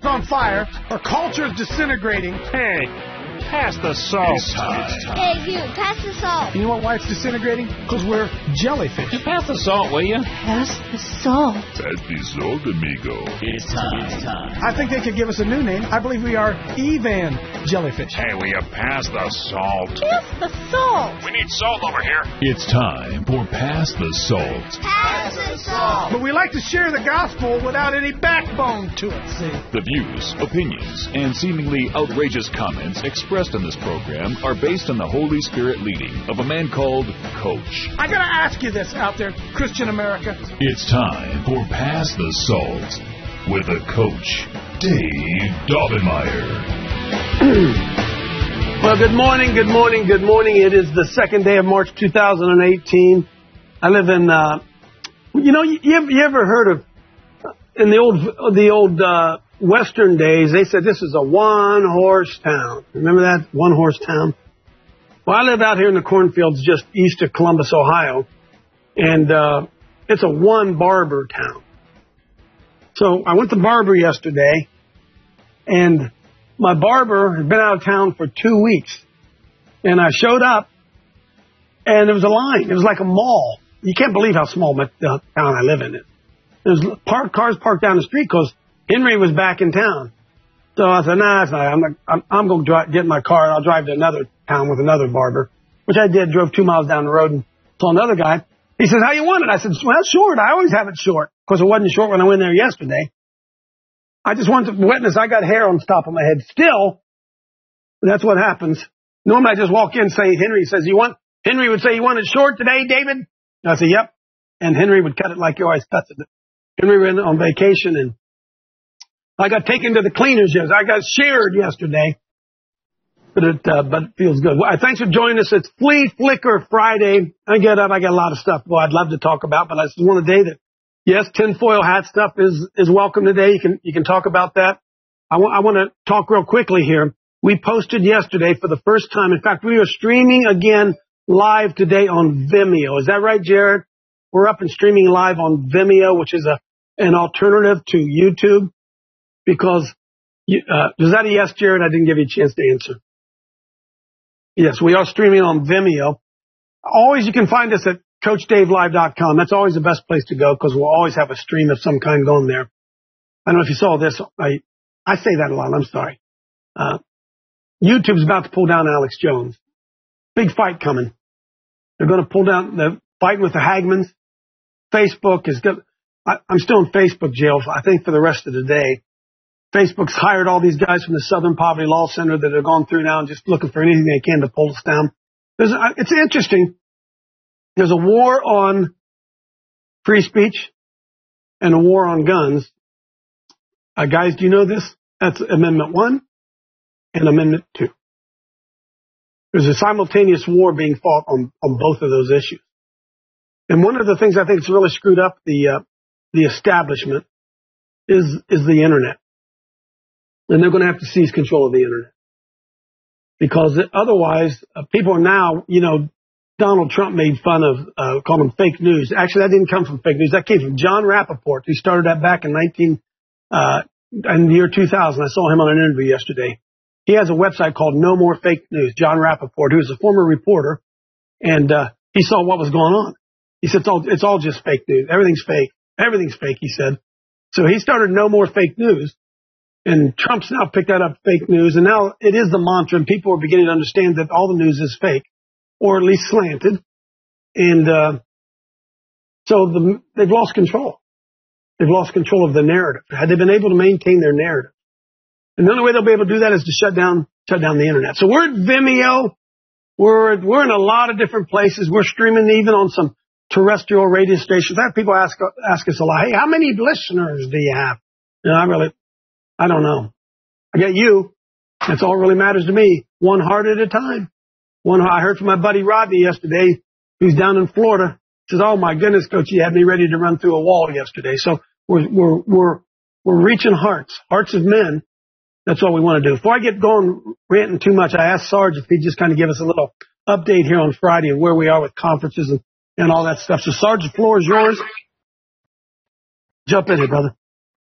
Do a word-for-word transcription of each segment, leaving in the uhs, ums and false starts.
on fire. Our culture is disintegrating. Hey, pass the salt. Hey, you, pass the salt. You know what, why it's disintegrating? Because we're jellyfish. Just pass the salt, will you? Pass the salt. Pass the salt, amigo. It's time. It's time. I think they could give us a new name. I believe we are Evan jellyfish. Hey, will you pass the salt? Pass the salt. We need salt over here. It's time for Pass the Salt. Pass the salt. But we like to share the gospel without any backbone to it, see? The views, opinions, and seemingly outrageous comments expressed in this program are based on the Holy Spirit leading of a man called Coach. I gotta ask you this out there, Christian America. It's time for Pass the Salt with the Coach, Dave Daubenmire. Well, good morning, good morning, good morning. It is the second day of March two thousand eighteen. I live in, uh, you know, you, you, ever, you ever heard of, in the old, the old, uh, Western days, they said this is a one-horse town. Remember that? One-horse town? Well, I live out here in the cornfields just east of Columbus, Ohio, and uh, it's a one-barber town. So I went to barber yesterday, and my barber had been out of town for two weeks. And I showed up, and there was a line. It was like a mall. You can't believe how small my, the town I live in is. There's parked, cars parked down the street because Henry was back in town. So I said, nah, it's not. I'm, not, I'm, I'm going to drive, get in my car and I'll drive to another town with another barber, which I did. Drove two miles down the road and saw another guy. He says, how you want it? I said, well, short. I always have it short because it wasn't short when I went there yesterday. I just wanted to witness I got hair on the top of my head still. That's what happens. Normally I just walk in and say, Henry says, you want, Henry would say, you want it short today, David? And I say, yep. And Henry would cut it like he always cuts it. Henry went on vacation and I got taken to the cleaners yesterday. I got sheared yesterday, but it uh, but it feels good. Well, thanks for joining us. It's Flea Flicker Friday. I get up. I got a lot of stuff. Well, I'd love to talk about, but I just want a day that yes, tinfoil hat stuff is is welcome today. You can you can talk about that. I want I want to talk real quickly here. We posted yesterday for the first time. In fact, we are streaming again live today on Vimeo. Is that right, Jared? We're up and streaming live on Vimeo, which is a an alternative to YouTube. Because, you, uh, was that a yes, Jared? I didn't give you a chance to answer. Yes, we are streaming on Vimeo. Always, you can find us at coach dave live dot com. That's always the best place to go because we'll always have a stream of some kind going there. I don't know if you saw this. I, I say that a lot. I'm sorry. Uh, YouTube's about to pull down Alex Jones. Big fight coming. They're going to pull down the fight with the Hagmans. Facebook is good. I, I'm still in Facebook jail, I think, for the rest of the day. Facebook's hired all these guys from the Southern Poverty Law Center that have gone through now and just looking for anything they can to pull us down. There's, it's interesting. There's a war on free speech and a war on guns. Uh, guys, do you know this? That's Amendment one and Amendment two. There's a simultaneous war being fought on, on both of those issues. And one of the things I think is really screwed up the uh, the establishment is is the Internet. And they're going to have to seize control of the Internet. Because otherwise, uh, people are now, you know, Donald Trump made fun of, uh, called them fake news. Actually, that didn't come from fake news. That came from John Rappaport, who started that back in nineteen, uh, in the year two thousand. I saw him on an interview yesterday. He has a website called No More Fake News. John Rappaport, who's a former reporter, and, uh, he saw what was going on. He said, it's all, it's all just fake news. Everything's fake. Everything's fake, he said. So he started No More Fake News. And Trump's now picked that up, fake news, and now it is the mantra, and people are beginning to understand that all the news is fake, or at least slanted. And uh, so the, they've lost control. They've lost control of the narrative. Had they been able to maintain their narrative, and the only way they'll be able to do that is to shut down, shut down the internet. So we're at Vimeo. We're we're in a lot of different places. We're streaming even on some terrestrial radio stations. I have people ask ask us a lot. Hey, how many listeners do you have? You know, I really. I don't know. I got you. That's all that really matters to me. One heart at a time. One. I heard from my buddy Rodney yesterday, who's down in Florida. He says, "Oh my goodness, Coach, you had me ready to run through a wall yesterday." So we're we're we're we're reaching hearts, hearts of men. That's what we want to do. Before I get going ranting too much, I asked Sarge if he'd just kind of give us a little update here on Friday and where we are with conferences and, and all that stuff. So Sarge, the floor is yours. Jump in here, brother.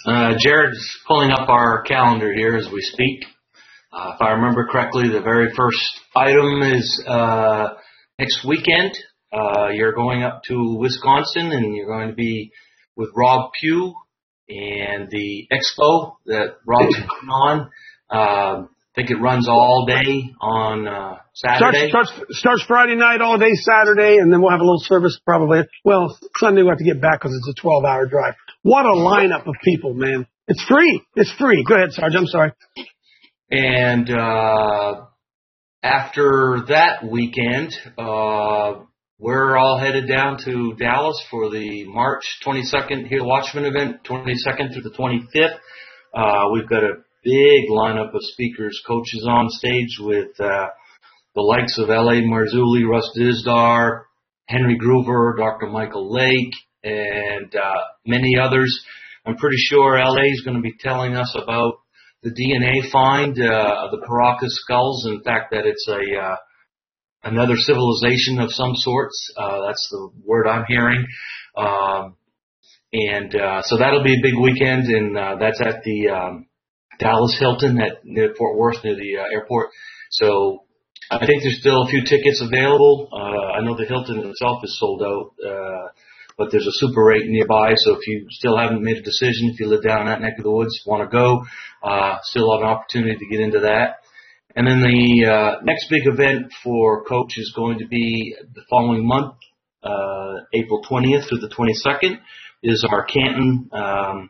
Uh, Jared's pulling up our calendar here as we speak. Uh, if I remember correctly, the very first item is uh, next weekend. Uh, you're going up to Wisconsin, and you're going to be with Rob Pugh and the expo that Rob's putting on. Uh, I think it runs all day on uh, Saturday. Starts, starts, starts Friday night, all day Saturday, and then we'll have a little service probably. Well, Sunday we'll have to get back because it's a twelve-hour drive. What a lineup of people, man. It's free. It's free. Go ahead, Sarge. I'm sorry. And uh, after that weekend, uh, we're all headed down to Dallas for the March twenty-second Here Watchman event, twenty-second through the twenty-fifth. Uh, we've got a big lineup of speakers, coaches on stage with uh, the likes of L A. Marzulli, Russ Dizdar, Henry Groover, Doctor Michael Lake, and uh, many others. I'm pretty sure L A is going to be telling us about the D N A find uh, of the Paracas skulls. In fact, that it's a uh, another civilization of some sorts. Uh, that's the word I'm hearing. Um, and uh, so that'll be a big weekend, and uh, that's at the um, Dallas Hilton at near Fort Worth, near the uh, airport. So I think there's still a few tickets available. Uh, I know the Hilton itself is sold out, uh, but there's a Super eight nearby. So if you still haven't made a decision, if you live down in that neck of the woods, want to go, uh, still have an opportunity to get into that. And then the uh, next big event for Coach is going to be the following month, uh, April twentieth through the twenty-second, is our Canton um,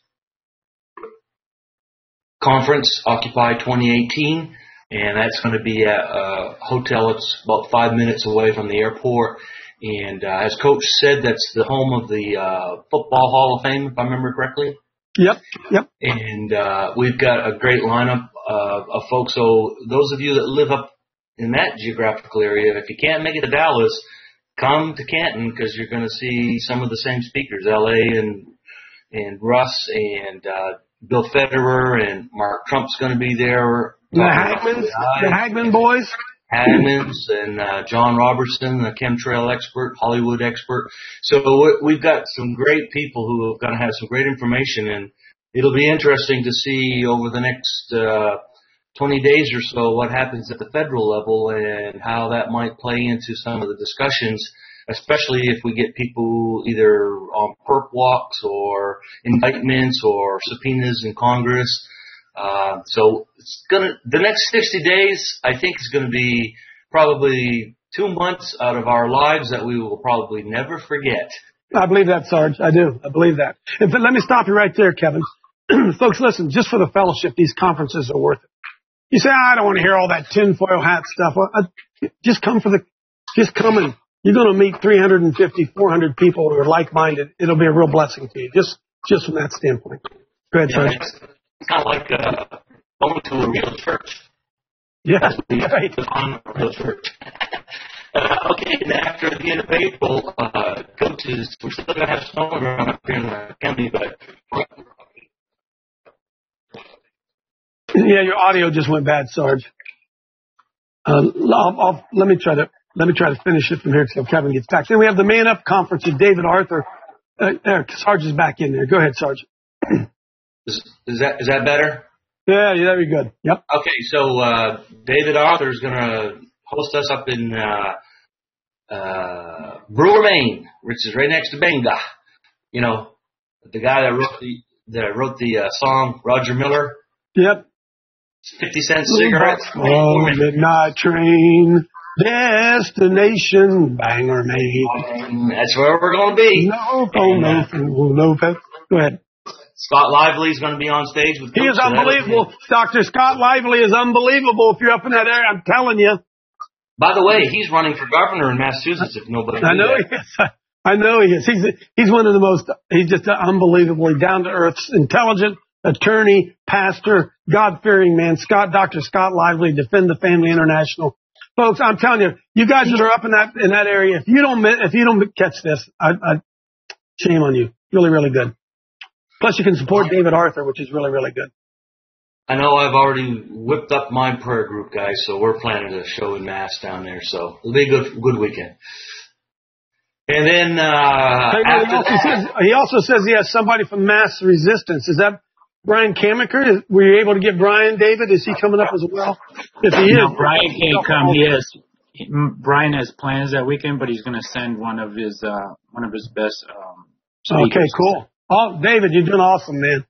conference, Occupy twenty eighteen, and that's going to be at a hotel that's about five minutes away from the airport. And uh, as Coach said, that's the home of the uh, Football Hall of Fame, if I remember correctly. Yep, yep. And uh, we've got a great lineup uh, of folks. So those of you that live up in that geographical area, if you can't make it to Dallas, come to Canton because you're going to see some of the same speakers, L A and and Russ and uh, Bill Federer and Mark Trump's going to be there. The Hagmans, the Hagman boys. Hagmans and uh, John Robertson, the chemtrail expert, Hollywood expert. So we've got some great people who are going to have some great information, and it'll be interesting to see over the next uh, twenty days or so what happens at the federal level and how that might play into some of the discussions, especially if we get people either on perp walks or indictments or subpoenas in Congress. Uh, so it's gonna, the next sixty days, I think, is going to be probably two months out of our lives that we will probably never forget. I believe that, Sarge. I do. I believe that. And let me stop you right there, Kevin. Folks, listen, just for the fellowship, these conferences are worth it. You say, I don't want to hear all that tinfoil hat stuff. Well, I, just come for the, just come and you're going to meet three hundred fifty, four hundred people who are like-minded. It'll be a real blessing to you, just, just from that standpoint. Go ahead, Sarge. Yeah, it's kind of like uh, going to a real church. Yeah, right. On a real church. uh, okay, and after the end of April, uh, coaches, we're still going to have snow around up here in the county, but yeah, your audio just went bad, Sarge. Um, I'll, I'll, let me try to let me try to finish it from here until Kevin gets back. Then we have the Man Up Conference with David Arthur. Uh, there, Sarge is back in there. Go ahead, Sarge. Is, is that is that better? Yeah, yeah, very good. Yep. Okay, so uh, David Arthur is going to host us up in uh, uh, Brewer, Maine, which is right next to Benga. You know, the guy that wrote the that wrote the uh, song, Roger Miller. Yep. Fifty cent cigarettes. Oh, midnight train, destination Bangor, Maine. That's where we're going to be. No, oh, no, no, no. Go ahead. Scott Lively is going to be on stage with. He is unbelievable. Doctor Scott Lively is unbelievable. If you're up in that area, I'm telling you. By the way, he's running for governor in Massachusetts. If nobody, I know that. he is. I know he is. He's he's one of the most. He's just an unbelievably down to earth, intelligent attorney, pastor, God fearing man. Scott, Doctor Scott Lively, Defend the Family International. Folks, I'm telling you, you guys that are up in that in that area, if you don't if you don't catch this, I, I shame on you. Really, really good. Plus, you can support David Arthur, which is really, really good. I know I've already whipped up my prayer group, guys, so we're planning a show in Mass down there, so it'll be a good, good weekend. And then uh, Hey, he, after also that, says, he also says he has somebody from Mass Resistance. Is that Brian Kamaker? Were you able to get Brian, David? Is he coming up as well? If he No, is, Brian can't come. He has Brian has plans that weekend, but he's going to send one of his uh, one of his best. Um, okay, cool. Oh, David, you're doing awesome, man.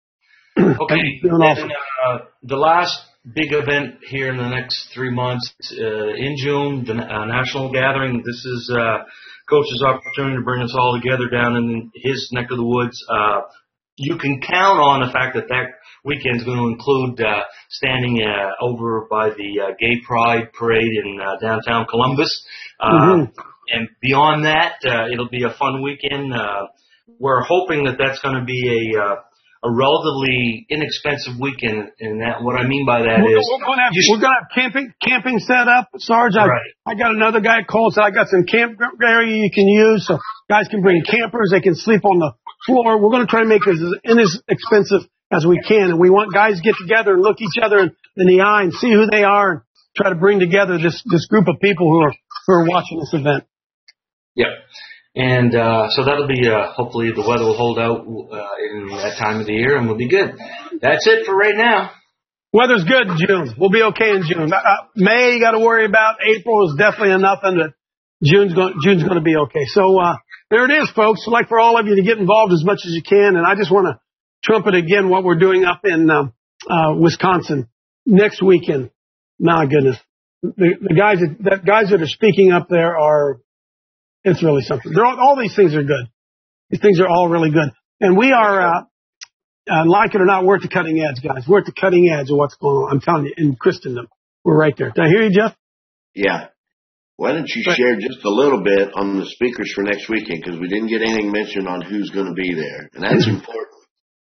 okay. You're doing awesome. Then, uh, the last big event here in the next three months uh, in June, the uh, national gathering. This is uh, Coach's opportunity to bring us all together down in his neck of the woods. Uh, you can count on the fact that that weekend is going to include uh, standing uh, over by the uh, Gay Pride Parade in uh, downtown Columbus. Uh, Mm-hmm. And beyond that, uh, it'll be a fun weekend. Uh, we're hoping that that's going to be a uh, a relatively inexpensive weekend, and that what I mean by that We're, is we're going to have, we're going to have camping, camping set up, Sarge. I, Right. I got another guy called, so I got some camp area you can use, so guys can bring campers. They can sleep on the floor. We're going to try to make it as inexpensive as we can, and we want guys to get together and look each other in, in the eye and see who they are, and try to bring together this this group of people who are who are watching this event. Yep. And uh, so that'll be, uh, hopefully the weather will hold out uh, in that time of the year and we'll be good. That's it for right now. Weather's good in June. We'll be okay in June. Uh, May you got to worry about. April is definitely nothing. But June's going June's going to be okay. So uh, there it is, folks. I'd like for all of you to get involved as much as you can. And I just want to trumpet again what we're doing up in uh, uh, Wisconsin next weekend. My goodness, the, the guys that, that guys that are speaking up there are. It's really something. They're all, all these things are good. These things are all really good. And we are, uh, uh, like it or not, we're at the cutting edge, guys. We're at the cutting edge of what's going on. I'm telling you, in Christendom. We're right there. Did I hear you, Jeff? Yeah. Why don't you share just a little bit on the speakers for next weekend? Because we didn't get anything mentioned on who's going to be there. And that's important.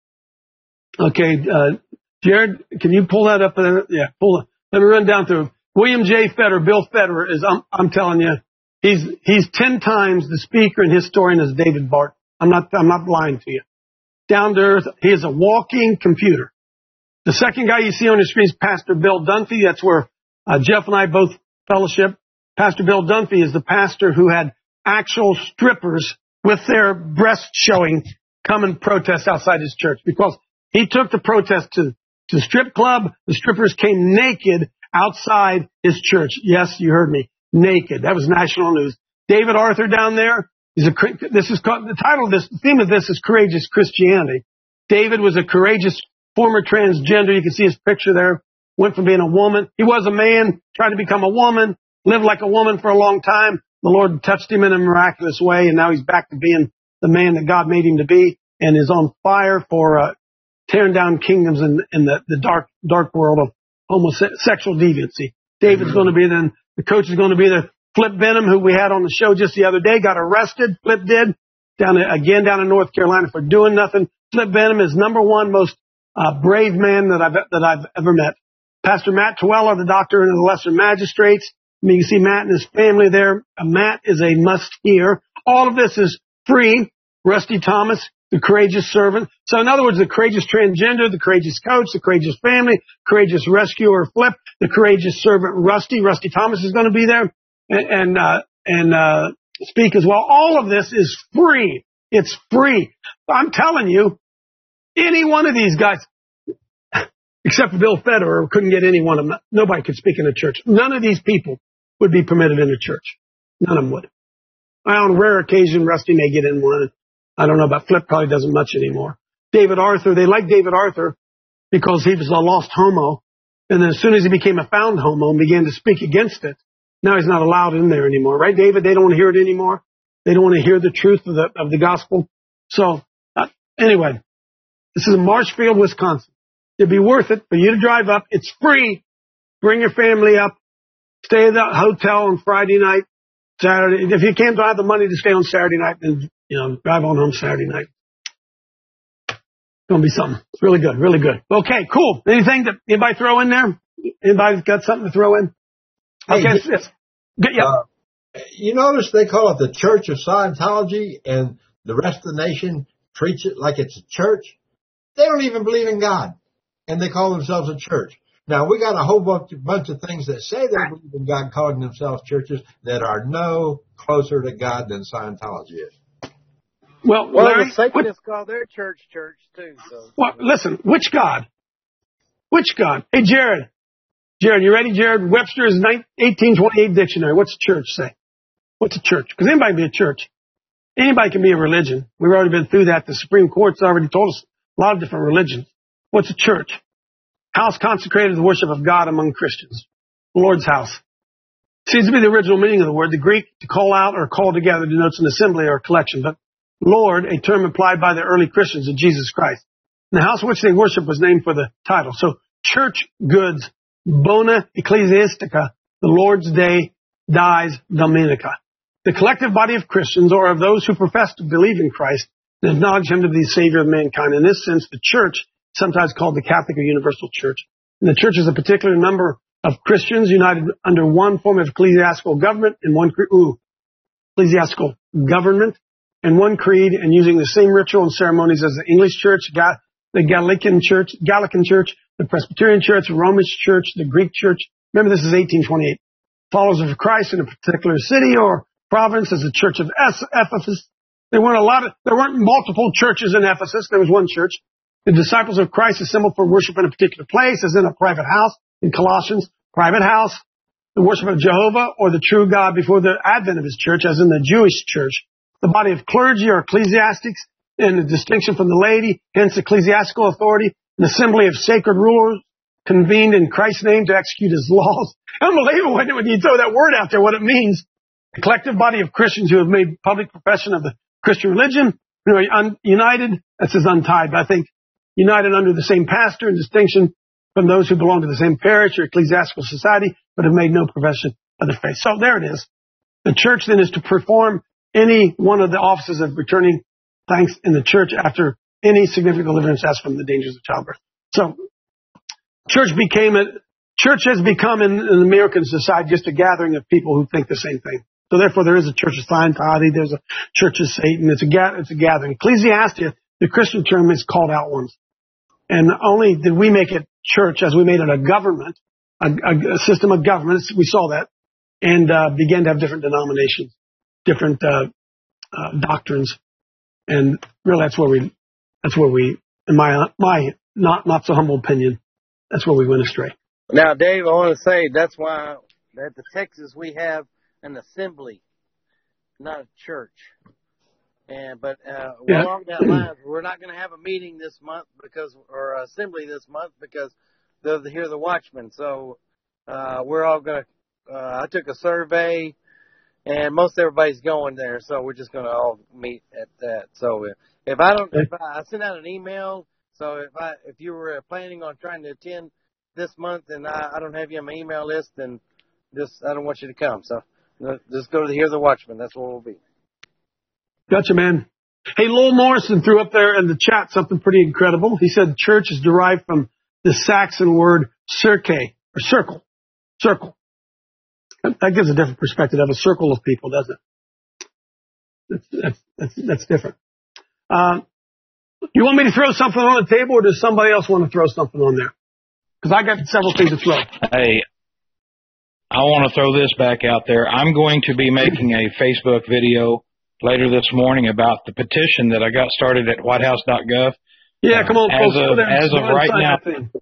Okay. Uh, Jared, can you pull that up? There? Yeah, pull it. Let me run down through. William J. Federer, Bill Federer is, I'm, I'm telling you, He's he's ten times the speaker and historian as David Barton. I'm not I'm not lying to you. Down to earth, he is a walking computer. The second guy you see on the screen is Pastor Bill Dunphy. That's where uh, Jeff and I both fellowship. Pastor Bill Dunphy is the pastor who had actual strippers with their breasts showing come and protest outside his church because he took the protest to to the strip club. The strippers came naked outside his church. Yes, you heard me. Naked. That was national news. David Arthur down there is a, this is called, the title of this, the theme of this is Courageous Christianity. David was a courageous former transgender. You can see his picture there. Went from being a woman. He was a man, tried to become a woman, lived like a woman for a long time. The Lord touched him in a miraculous way, and now he's back to being the man that God made him to be and is on fire for uh, tearing down kingdoms in, in the, the dark, dark world of homosexual deviancy. David's going to be then. The coach is going to be there. Flip Benham, who we had on the show just the other day, got arrested. Flip did down again down in North Carolina for doing nothing. Flip Benham is number one most uh, brave man that I've that I've ever met. Pastor Matt Tuella, the doctor and the lesser magistrates. I mean, you see Matt and his family there. Uh, Matt is a must hear. All of this is free. Rusty Thomas, the courageous servant. So in other words, the courageous transgender, the courageous coach, the courageous family, courageous rescuer Flip, the courageous servant Rusty. Rusty Thomas is going to be there and and, uh, and uh, speak as well. All of this is free. It's free. I'm telling you, any one of these guys, except for Bill Federer, couldn't get any one of them. Nobody could speak in a church. None of these people would be permitted in a church. None of them would. On rare occasion, Rusty may get in one. I don't know about Flip, probably doesn't much anymore. David Arthur, they like David Arthur because he was a lost homo. And then as soon as he became a found homo and began to speak against it, now he's not allowed in there anymore. Right, David? They don't want to hear it anymore. They don't want to hear the truth of the, of the gospel. So uh, anyway, this is in Marshfield, Wisconsin. It'd be worth it for you to drive up. It's free. Bring your family up. Stay at the hotel on Friday night, Saturday. If you can't have the money to stay on Saturday night, then, you know, drive on home Saturday night. Gonna be something. It's really good, really good. Okay, cool. Anything that anybody throw in there? Anybody got something to throw in? Okay, hey, it's, it's, yeah. Uh, you notice they call it the Church of Scientology, and the rest of the nation treats it like it's a church. They don't even believe in God, and they call themselves a church. Now, we got a whole bunch, bunch of things that say they believe in God, calling themselves churches, that are no closer to God than Scientology is. Well, well, Larry, the Satanists call their church church too. So. Well, listen, which God? Which God? Hey, Jared. Jared, you ready, Jared? Webster's eighteen twenty-eight dictionary. What's a church say? What's a church? Because anybody can be a church. Anybody can be a religion. We've already been through that. The Supreme Court's already told us a lot of different religions. What's a church? House consecrated to the worship of God among Christians. The Lord's house. Seems to be the original meaning of the word. The Greek, to call out or call together, denotes an assembly or a collection. But Lord, a term applied by the early Christians of Jesus Christ. And the house which they worship was named for the title. So, church goods, bona ecclesiastica, the Lord's day, dies dominica. The collective body of Christians, or of those who profess to believe in Christ and acknowledge Him to be the Savior of mankind. In this sense, the church, sometimes called the Catholic or Universal Church. And the church is a particular number of Christians united under one form of ecclesiastical government and one ooh, ecclesiastical government and one creed, and using the same ritual and ceremonies as the English Church, the Gallican Church, Gallican Church, the Presbyterian Church, the Roman Church, the Greek Church. Remember, this is eighteen twenty-eight. Followers of Christ in a particular city or province as the Church of Ephesus. There weren't a lot of, there weren't multiple churches in Ephesus. There was one church. The disciples of Christ assembled for worship in a particular place, as in a private house. In Colossians, private house. The worship of Jehovah or the true God before the advent of His church, as in the Jewish church. The body of clergy or ecclesiastics, in a distinction from the laity, hence ecclesiastical authority, an assembly of sacred rulers convened in Christ's name to execute His laws. Unbelievable when you throw that word out there, what it means. A collective body of Christians who have made public profession of the Christian religion, who are un- united, that says untied, but I think united under the same pastor in distinction from those who belong to the same parish or ecclesiastical society, but have made no profession of their faith. So there it is. The church then is to perform any one of the offices of returning thanks in the church after any significant deliverance as from the dangers of childbirth. So, church became a, church has become in, in American society just a gathering of people who think the same thing. So therefore there is a church of Scientology, there's a church of Satan, it's a, it's a gathering. Ecclesiastia, the Christian term, is called out ones. And only did we make it church as we made it a government, a, a, a system of governments, we saw that, and uh, began to have different denominations, different uh, uh, doctrines. And really that's where we, that's where we, in my, my not, not so humble opinion, that's where we went astray. Now, Dave, I want to say that's why at the Texas we have an assembly, not a church. And but uh, yeah. along that line, we're not going to have a meeting this month because, or assembly this month because they're here the Watchmen. So uh, we're all going to. Uh, I took a survey, and most everybody's going there. So we're just going to all meet at that. So if I don't, if I, I send out an email. So if I if you were planning on trying to attend this month and I, I don't have you on my email list, then just I don't want you to come. So just go to the Hear the Watchman. That's where we'll be. Gotcha, man. Hey, Lowell Morrison threw up there in the chat something pretty incredible. He said church is derived from the Saxon word circe, or circle. Circle. That gives a different perspective of a circle of people, doesn't it? That's, that's, that's, that's different. Uh, you want me to throw something on the table, or does somebody else want to throw something on there? Because I got several things to throw. Hey, I want to throw this back out there. I'm going to be making a Facebook video later this morning about the petition that I got started at white house dot gov. Yeah, come on, as folks. of, as of right now,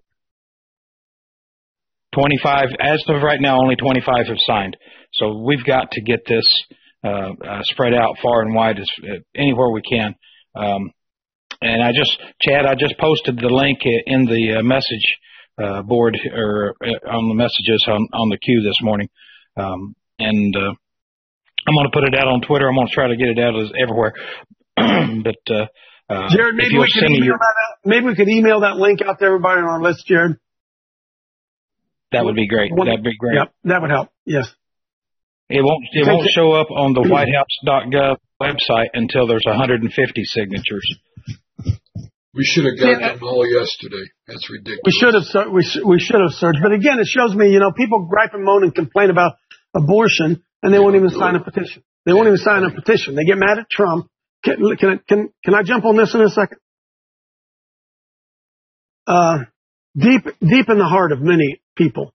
twenty-five. As of right now, only twenty-five have signed. So we've got to get this uh, uh, spread out far and wide as uh, anywhere we can. Um, and I just, Chad, I just posted the link in the uh, message uh, board or uh, on the messages on, on the queue this morning, um, and. Uh, I'm going to put it out on Twitter. I'm going to try to get it out as everywhere. but uh, uh, Jared, maybe we could email your, that out, maybe we could email that link out to everybody on our list, Jared. That would be great. One, That'd be great. Yep, that would help. Yes. It won't. It Thank won't you. show up on the white house dot gov website until there's one hundred fifty signatures. We should have got yeah. them all yesterday. That's ridiculous. We should have. We should, we should have searched. But again, it shows me, you know, people gripe and moan and complain about abortion. And they won't even sign a petition. They won't even sign a petition. They get mad at Trump. Can, can, I, can, can I jump on this in a second? Uh, deep, deep in the heart of many people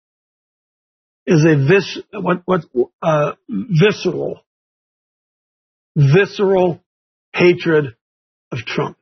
is a vis, what, what, uh, visceral, visceral hatred of Trump.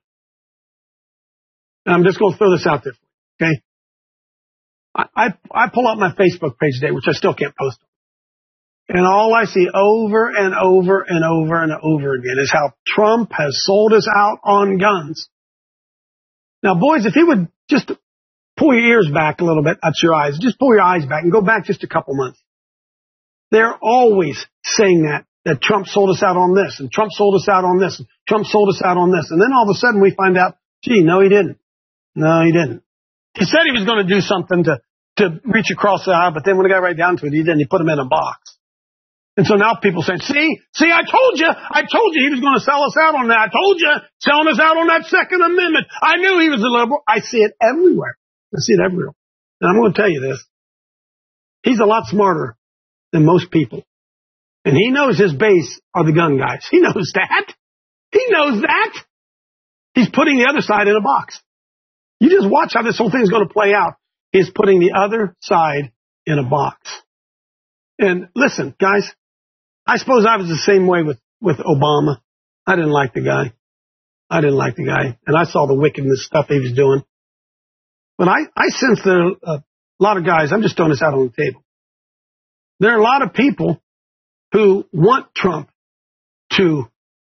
And I'm just going to throw this out there, okay? I, I, I pull up my Facebook page today, which I still can't post. And all I see over and over and over and over again is how Trump has sold us out on guns. Now, boys, if you would just pull your ears back a little bit, that's your eyes, just pull your eyes back and go back just a couple months. They're always saying that, that Trump sold us out on this, and Trump sold us out on this, and Trump sold us out on this. And then all of a sudden we find out, gee, no, he didn't. No, he didn't. He said he was going to do something to, to reach across the aisle, but then when it got right down to it, he didn't. He put him in a box. And so now people say, see, see, I told you, I told you he was going to sell us out on that. I told you, selling us out on that Second Amendment. I knew he was a liberal. I see it everywhere. I see it everywhere. And I'm going to tell you this. He's a lot smarter than most people. And he knows his base are the gun guys. He knows that. He knows that. He's putting the other side in a box. You just watch how this whole thing is going to play out. He's putting the other side in a box. And listen, guys, I suppose I was the same way with, with Obama. I didn't like the guy. I didn't like the guy. And I saw the wickedness stuff he was doing. But I, I sense there are a lot of guys, I'm just throwing this out on the table. There are a lot of people who want Trump to,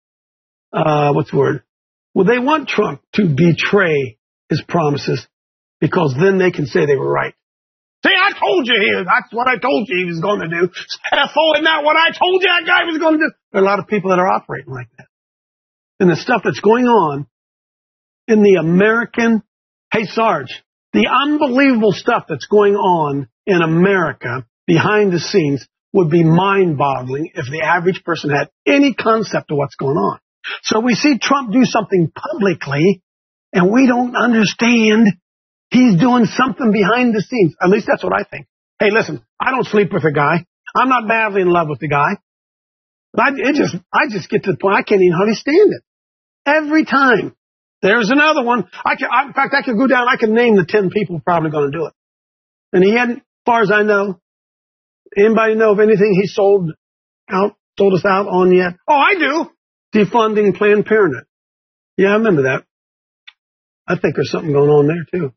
uh, what's the word? Well, they want Trump to betray his promises because then they can say they were right. See, I told you here. That's what I told you he was going to do. F O, isn't that what I told you that guy was going to do? There are a lot of people that are operating like that. And the stuff that's going on in the American, hey, Sarge, the unbelievable stuff that's going on in America behind the scenes would be mind-boggling if the average person had any concept of what's going on. So we see Trump do something publicly, and we don't understand he's doing something behind the scenes. At least that's what I think. Hey, listen, I don't sleep with a guy. I'm not madly in love with the guy. But I, it just, I just get to the point I can't even hardly stand it. Every time. There's another one. I can, I, in fact, I could go down. I can name the ten people probably going to do it. And he hadn't, as far as I know, anybody know of anything he sold out, sold us out on yet? Oh, I do. Defunding Planned Parenthood. Yeah, I remember that. I think there's something going on there too.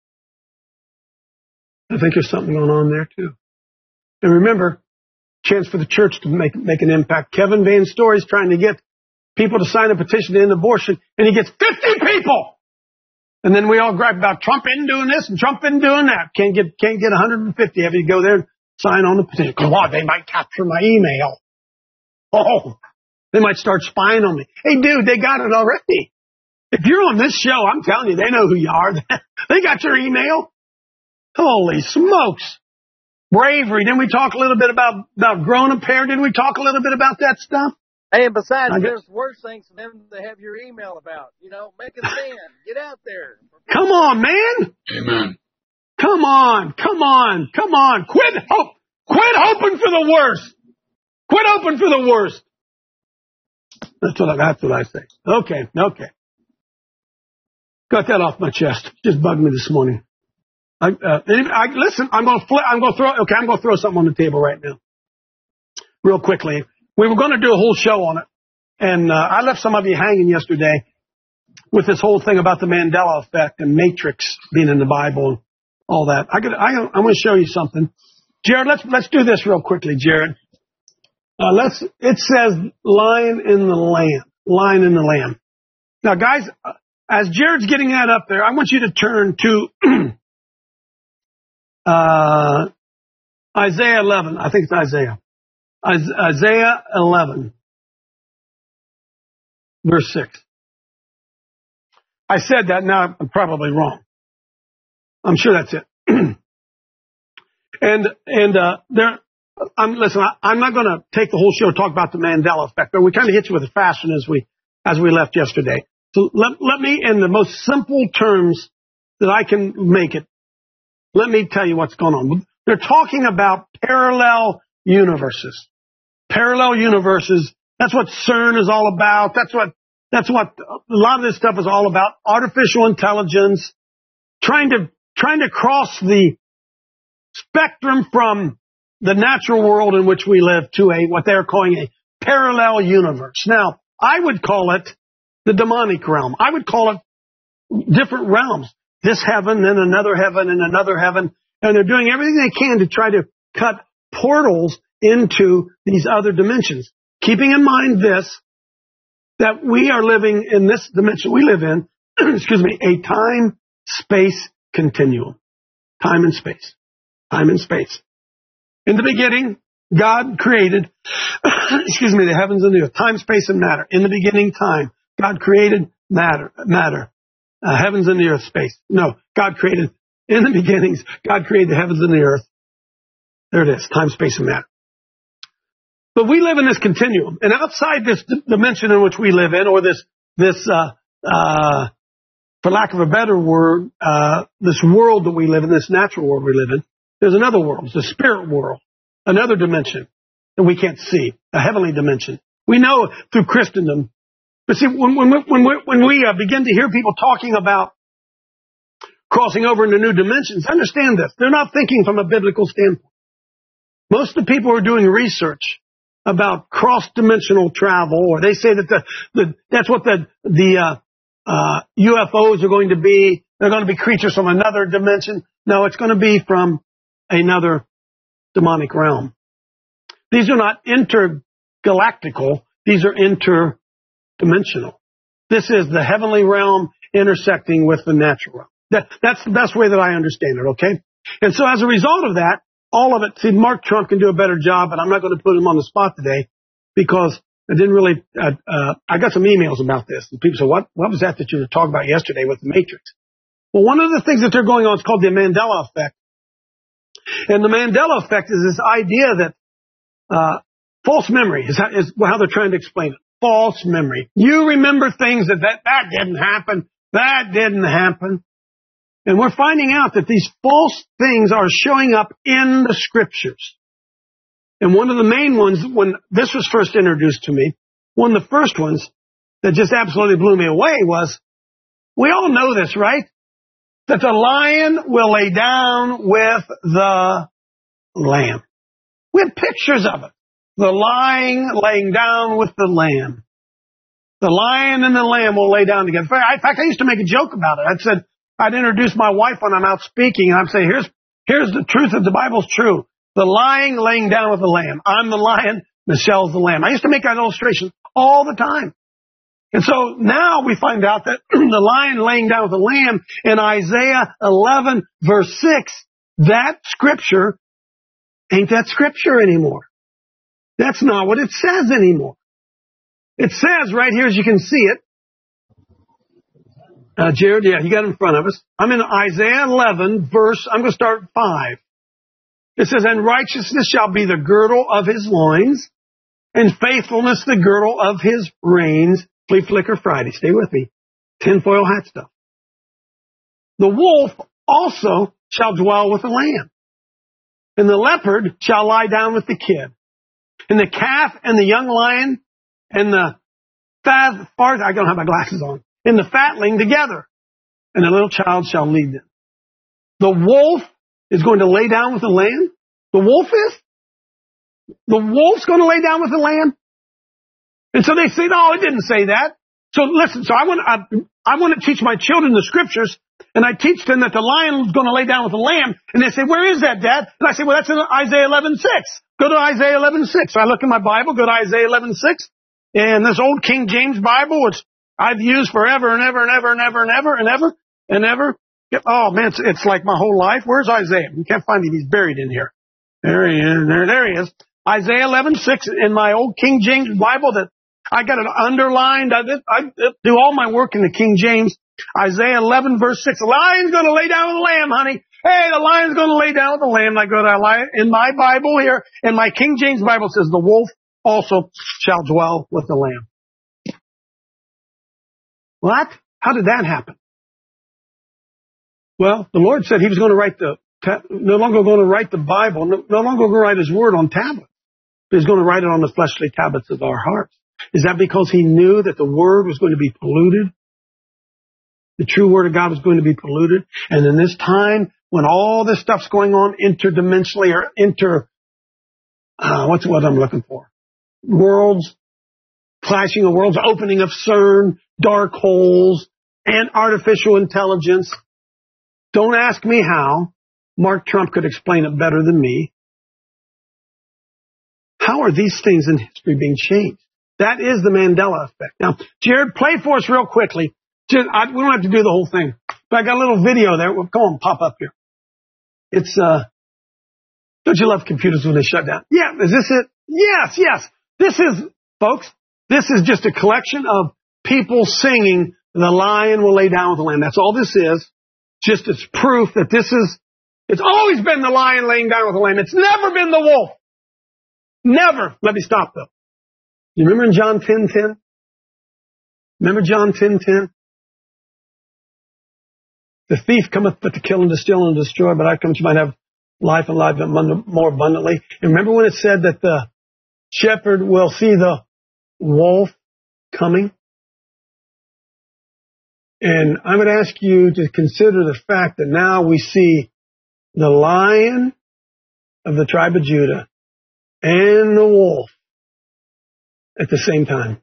I think there's something going on there too. And remember, chance for the church to make make an impact. Kevin Van Story's trying to get people to sign a petition to end abortion, and he gets fifty people. And then we all gripe about Trump isn't doing this and Trump isn't doing that. Can't get can't get one hundred fifty of you to go there and sign on the petition. Come on, they might capture my email. Oh, they might start spying on me. Hey, dude, they got it already. If you're on this show, I'm telling you, they know who you are. They got your email. Holy smokes. Bravery. Didn't we talk a little bit about, about growing a pair? Didn't we talk a little bit about that stuff? Hey, and besides, I there's worse things for them to have your email about. You know, make a stand. Get out there. Come on, man. Amen. Come on. Come on. Come on. Quit hope. Quit hoping for the worst. Quit hoping for the worst. That's what I, that's what I say. Okay. Okay. Got that off my chest. Just bugged me this morning. I, uh, I, listen, I'm going to flip, I'm going to throw, okay, I'm going to throw something on the table right now. Real quickly. We were going to do a whole show on it. And, uh, I left some of you hanging yesterday with this whole thing about the Mandela effect and Matrix being in the Bible and all that. I could, I, I'm going to show you something. Jared, let's, let's do this real quickly, Jared. Uh, let's, it says lion in the lamb, lion in the lamb. Now, guys, as Jared's getting that up there, I want you to turn to, Uh, Isaiah eleven. I think it's Isaiah. Isaiah eleven, verse six. I said that. Now I'm probably wrong. I'm sure that's it. and and uh, there. I'm listen. I, I'm not going to take the whole show to talk about the Mandela effect, but we kind of hit you with a fast one as we as we left yesterday. So let let me, in the most simple terms that I can make it, let me tell you what's going on. They're talking about parallel universes. Parallel universes. That's what CERN is all about. That's what, that's what a lot of this stuff is all about. Artificial intelligence. Trying to, trying to cross the spectrum from the natural world in which we live to a what they're calling a parallel universe. Now, I would call it the demonic realm. I would call it different realms. This heaven, then another heaven, and another heaven. And they're doing everything they can to try to cut portals into these other dimensions. Keeping in mind this, that we are living in this dimension we live in, excuse me, a time-space continuum. Time and space. Time and space. In the beginning, God created, excuse me, the heavens and the earth. Time, space, and matter. In the beginning, time. God created matter. Matter. Uh, heavens and the earth, space. No, God created, in the beginnings, God created the heavens and the earth. There it is. Time, space, and matter. But we live in this continuum. And outside this d- dimension in which we live in, or this, this, uh, uh, for lack of a better word, uh, this world that we live in, this natural world we live in, there's another world. It's the spirit world. Another dimension that we can't see. A heavenly dimension. We know through Christendom. But see, when, when, when we, when we uh, begin to hear people talking about crossing over into new dimensions, understand this. They're not thinking from a biblical standpoint. Most of the people who are doing research about cross-dimensional travel, or they say that the, the that's what the the uh, uh, U F Os are going to be. They're going to be creatures from another dimension. No, it's going to be from another demonic realm. These are not intergalactical. These are interdimensional. This is the heavenly realm intersecting with the natural realm. That, that's the best way that I understand it, okay? And so as a result of that, all of it, see, Mark Trump can do a better job, but I'm not going to put him on the spot today because I didn't really, uh, uh, I got some emails about this. And people said, what, what was that that you were talking about yesterday with the Matrix? Well, one of the things that they're going on is called the Mandela effect. And the Mandela effect is this idea that uh, false memory is how, is how they're trying to explain it. False memory. You remember things that, that that didn't happen. That didn't happen. And we're finding out that these false things are showing up in the scriptures. And one of the main ones, when this was first introduced to me, one of the first ones that just absolutely blew me away was, we all know this, right? That the lion will lay down with the lamb. We have pictures of it. The lion laying down with the lamb. The lion and the lamb will lay down together. In fact, I used to make a joke about it. I'd said, I'd introduce my wife when I'm out speaking, and I'd say, here's, here's the truth that the Bible's true. The lion laying down with the lamb. I'm the lion, Michelle's the lamb. I used to make that illustration all the time. And so now we find out that the lion laying down with the lamb in Isaiah eleven verse six, that scripture ain't that scripture anymore. That's not what it says anymore. It says right here, as you can see it, uh, Jared, yeah, you got it in front of us. I'm in Isaiah eleven verse, I'm going to start at five. It says, and righteousness shall be the girdle of his loins, and faithfulness the girdle of his reins. Flea Flicker Friday. Stay with me. Tinfoil hat stuff. The wolf also shall dwell with the lamb, and the leopard shall lie down with the kid, and the calf and the young lion and the fat, fart, I don't have my glasses on, and the fatling together, and the little child shall lead them. The wolf is going to lay down with the lamb. The wolf is? The wolf's going to lay down with the lamb? And so they say, no, it didn't say that. So listen, so I want, I, I want to teach my children the scriptures, and I teach them that the lion is going to lay down with the lamb. And they say, where is that, Dad? And I say, well, that's in Isaiah eleven six. Go to Isaiah eleven six. So I look in my Bible, go to Isaiah eleven six. And this old King James Bible, which I've used forever and ever and ever and ever and ever and ever and ever. Oh, man, it's, it's like my whole life. Where's Isaiah? You can't find him. He's buried in here. There he is. There, there he is. Isaiah eleven six in my old King James Bible that I got it underlined. I, did, I do all my work in the King James. Isaiah eleven verse six. The lion's going to lay down with the lamb, honey. Hey, the lion's going to lay down with the lamb. I go to in my Bible here, in my King James Bible, it says the wolf also shall dwell with the lamb. What? How did that happen? Well, the Lord said he was going to write the, no longer going to write the Bible, no, no longer going to write his word on tablets. But he's going to write it on the fleshly tablets of our hearts. Is that because he knew that the word was going to be polluted? the true Word of God was going to be polluted. And in this time, when all this stuff's going on interdimensionally or inter, uh, what's what I'm looking for? Worlds, clashing of worlds, opening of CERN, dark holes, and artificial intelligence. Don't ask me how. Mark Trump could explain it better than me. How are these things in history being changed? That is the Mandela effect. Now, Jared, play for us real quickly. Just, I, we don't have to do the whole thing. But I got a little video there. Well, come on, pop up here. It's, uh, don't you love computers when they shut down? Yeah, is this it? Yes, yes. This is, folks, this is just a collection of people singing The Lion Will Lay Down with the Lamb. That's all this is. Just as proof that this is, it's always been the lion laying down with the lamb. It's never been the wolf. Never. Let me stop though. You remember in John ten ten? Remember John ten ten? The thief cometh but to kill and to steal and to destroy, but I come that you might have life and life more abundantly. And remember when it said that the shepherd will see the wolf coming? And I would ask you to consider the fact that now we see the lion of the tribe of Judah and the wolf at the same time.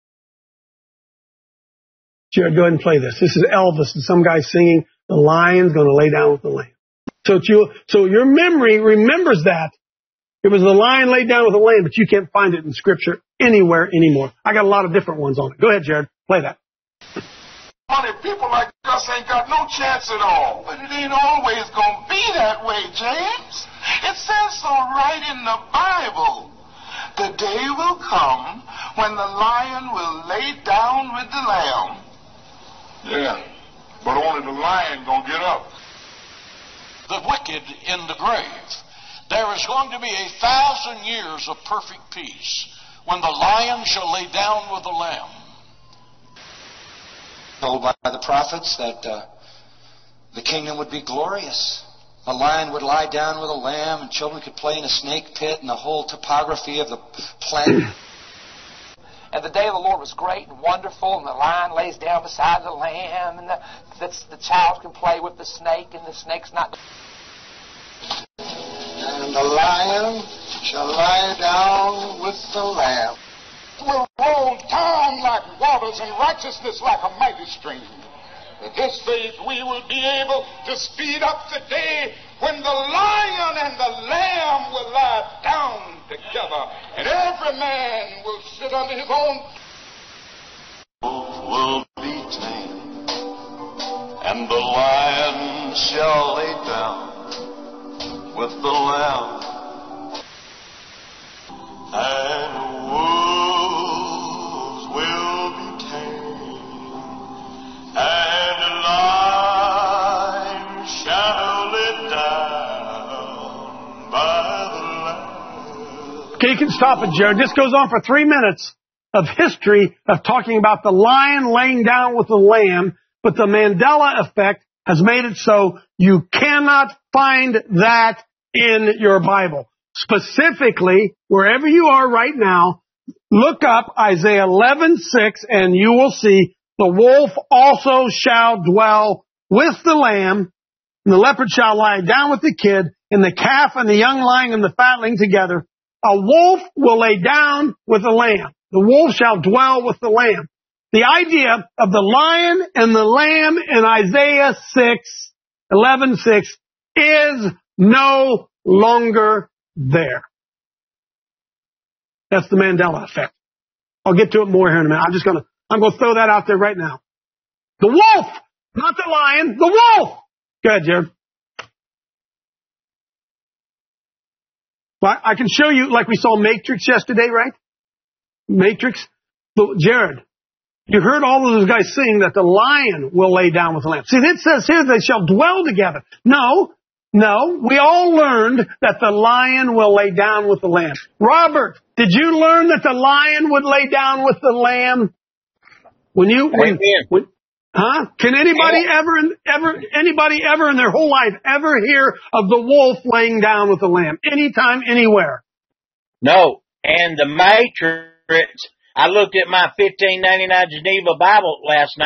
Jared, go ahead and play this. This is Elvis and some guy singing, the lion's going to lay down with the lamb. So, you, so your memory remembers that. It was the lion laid down with the lamb, but you can't find it in Scripture anywhere anymore. I got a lot of different ones on it. Go ahead, Jared. Play that. Money, people like us ain't got no chance at all. But it ain't always gonna be that way, James. It says so right in the Bible. The day will come when the lion will lay down with the lamb. Yeah, but only the lion gonna get up. The wicked in the grave. There is going to be a thousand years of perfect peace when the lion shall lay down with the lamb. Told by the prophets that uh, the kingdom would be glorious. A lion would lie down with a lamb, and children could play in a snake pit, and the whole topography of the planet. And the day of the Lord was great and wonderful, and the lion lays down beside the lamb, and the, the, the child can play with the snake, and the snake's not. And the lion shall lie down with the lamb. Will roll down like waters and righteousness like a mighty stream. In this faith we will be able to speed up the day when the lion and the lamb will lie down together, and every man will sit under his own. Will be tamed, and the lion shall lay down with the lamb, and wolves will be tamed, and the lion shall lay down by the lamb. Okay, you can stop it, Jared. This goes on for three minutes of history of talking about the lion laying down with the lamb, but the Mandela effect has made it so you cannot find that in your Bible. Specifically, wherever you are right now, look up Isaiah eleven six, and you will see the wolf also shall dwell with the lamb, and the leopard shall lie down with the kid, and the calf and the young lion and the fatling together. A wolf will lay down with the lamb. The wolf shall dwell with the lamb. The idea of the lion and the lamb in Isaiah six, eleven six is no longer there. That's the Mandela effect. I'll get to it more here in a minute. I'm just gonna, I'm gonna throw that out there right now. The wolf, not the lion, the wolf. Go ahead, Jared. Well, I can show you, like we saw Matrix yesterday, right? Matrix. But Jared, you heard all of those guys sing that the lion will lay down with the lamb. See, it says here they shall dwell together. No, no, we all learned that the lion will lay down with the lamb. Robert, did you learn that the lion would lay down with the lamb? When you, when, when huh? Can anybody ever, ever, anybody ever in their whole life ever hear of the wolf laying down with the lamb? Anytime, anywhere? No. And the Matrix, I looked at my fifteen ninety-nine Geneva Bible last night,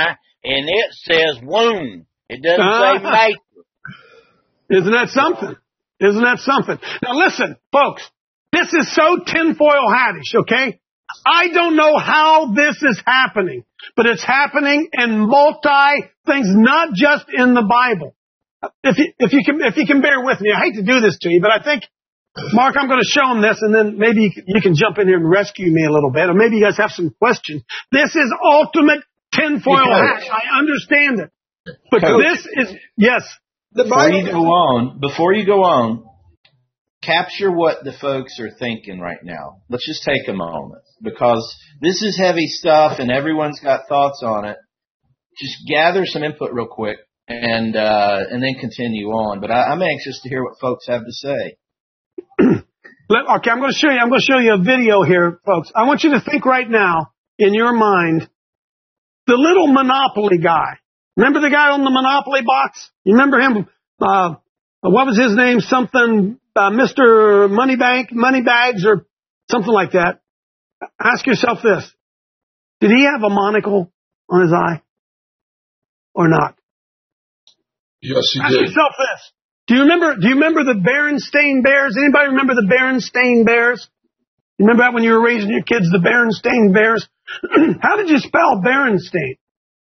and it says womb. It doesn't Uh, say maker. Isn't that something? Isn't that something? Now listen, folks, this is so tinfoil hattish, okay? I don't know how this is happening, but it's happening in multi things, not just in the Bible. If you, if you can, if you can bear with me, I hate to do this to you, but I think, Mark, I'm going to show them this, and then maybe you can, you can jump in here and rescue me a little bit, or maybe you guys have some questions. This is ultimate tinfoil hat. I understand it, but Coach, this is yes. Before you go on, before you go on, capture what the folks are thinking right now. Let's just take a moment, because this is heavy stuff and everyone's got thoughts on it. Just gather some input real quick and uh, and then continue on. But I, I'm anxious to hear what folks have to say. Let, okay, I'm going to show you. I'm going to show you a video here, folks. I want you to think right now in your mind the little Monopoly guy. Remember the guy on the Monopoly box? You remember him? Uh, what was his name? Something, uh, Mister Moneybank, Moneybags, or something like that. Ask yourself this. Did he have a monocle on his eye? Or not? Yes, he Ask did. yourself this. Do you remember, do you remember the Berenstain Bears? Anybody remember the Berenstain Bears? You remember that when you were raising your kids, the Berenstain Bears? How did you spell Berenstain?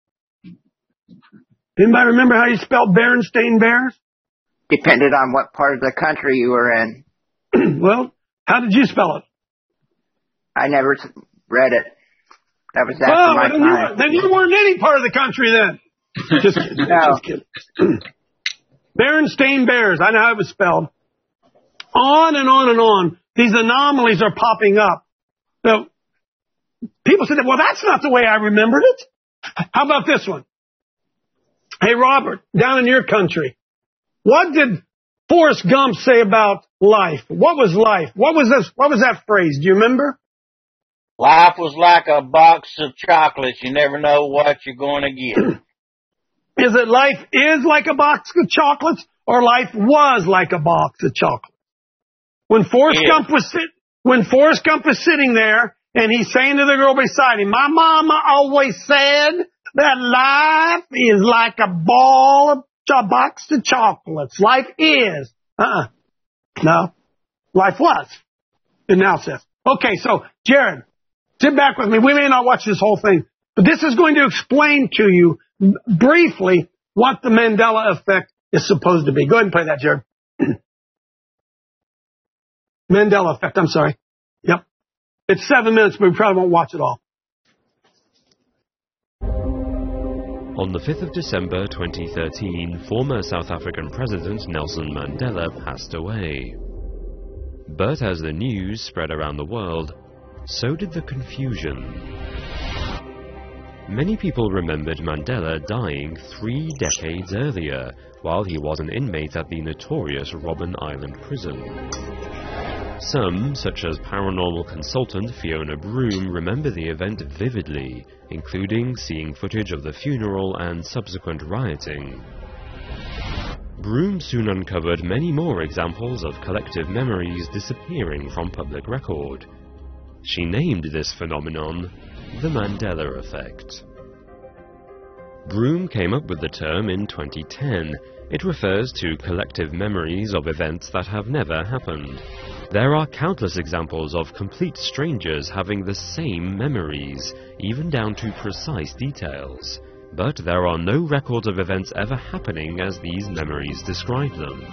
Anybody remember how you spelled Berenstain Bears? Depended on what part of the country you were in. Well, how did you spell it? I never t- read it. That was after Well, my then time. you, then you weren't any part of the country then. Just kidding. No. Just kidding. Berenstain Bears. I know how it was spelled. On and on and on. These anomalies are popping up. So people said, well, that's not the way I remembered it. How about this one? Hey, Robert, down in your country, what did Forrest Gump say about life? What was life? What was this? What was that phrase? Do you remember? Life was like a box of chocolates. You never know what you're going to get. Is it life is like a box of chocolates, or life was like a box of chocolates? When Forrest Yeah. Gump was sit, when Forrest Gump was sitting there and he's saying to the girl beside him, "My mama always said that life is like a ball of a box of chocolates. Life is." Uh-uh. No. Life was. It now says. Okay, so, Jared, sit back with me. We may not watch this whole thing, but this is going to explain to you briefly what the Mandela effect is supposed to be. Go ahead and play that, Jared. Mandela effect, I'm sorry. Yep. It's seven minutes, but we probably won't watch it all. On the fifth of December twenty thirteen, former South African President Nelson Mandela passed away. But as the news spread around the world, so did the confusion. Many people remembered Mandela dying three decades earlier, while he was an inmate at the notorious Robben Island prison. Some, such as paranormal consultant Fiona Broom, remember the event vividly, including seeing footage of the funeral and subsequent rioting. Broom soon uncovered many more examples of collective memories disappearing from public record. She named this phenomenon the Mandela Effect. Broom came up with the term in twenty ten. It refers to collective memories of events that have never happened. There are countless examples of complete strangers having the same memories, even down to precise details. But there are no records of events ever happening as these memories describe them.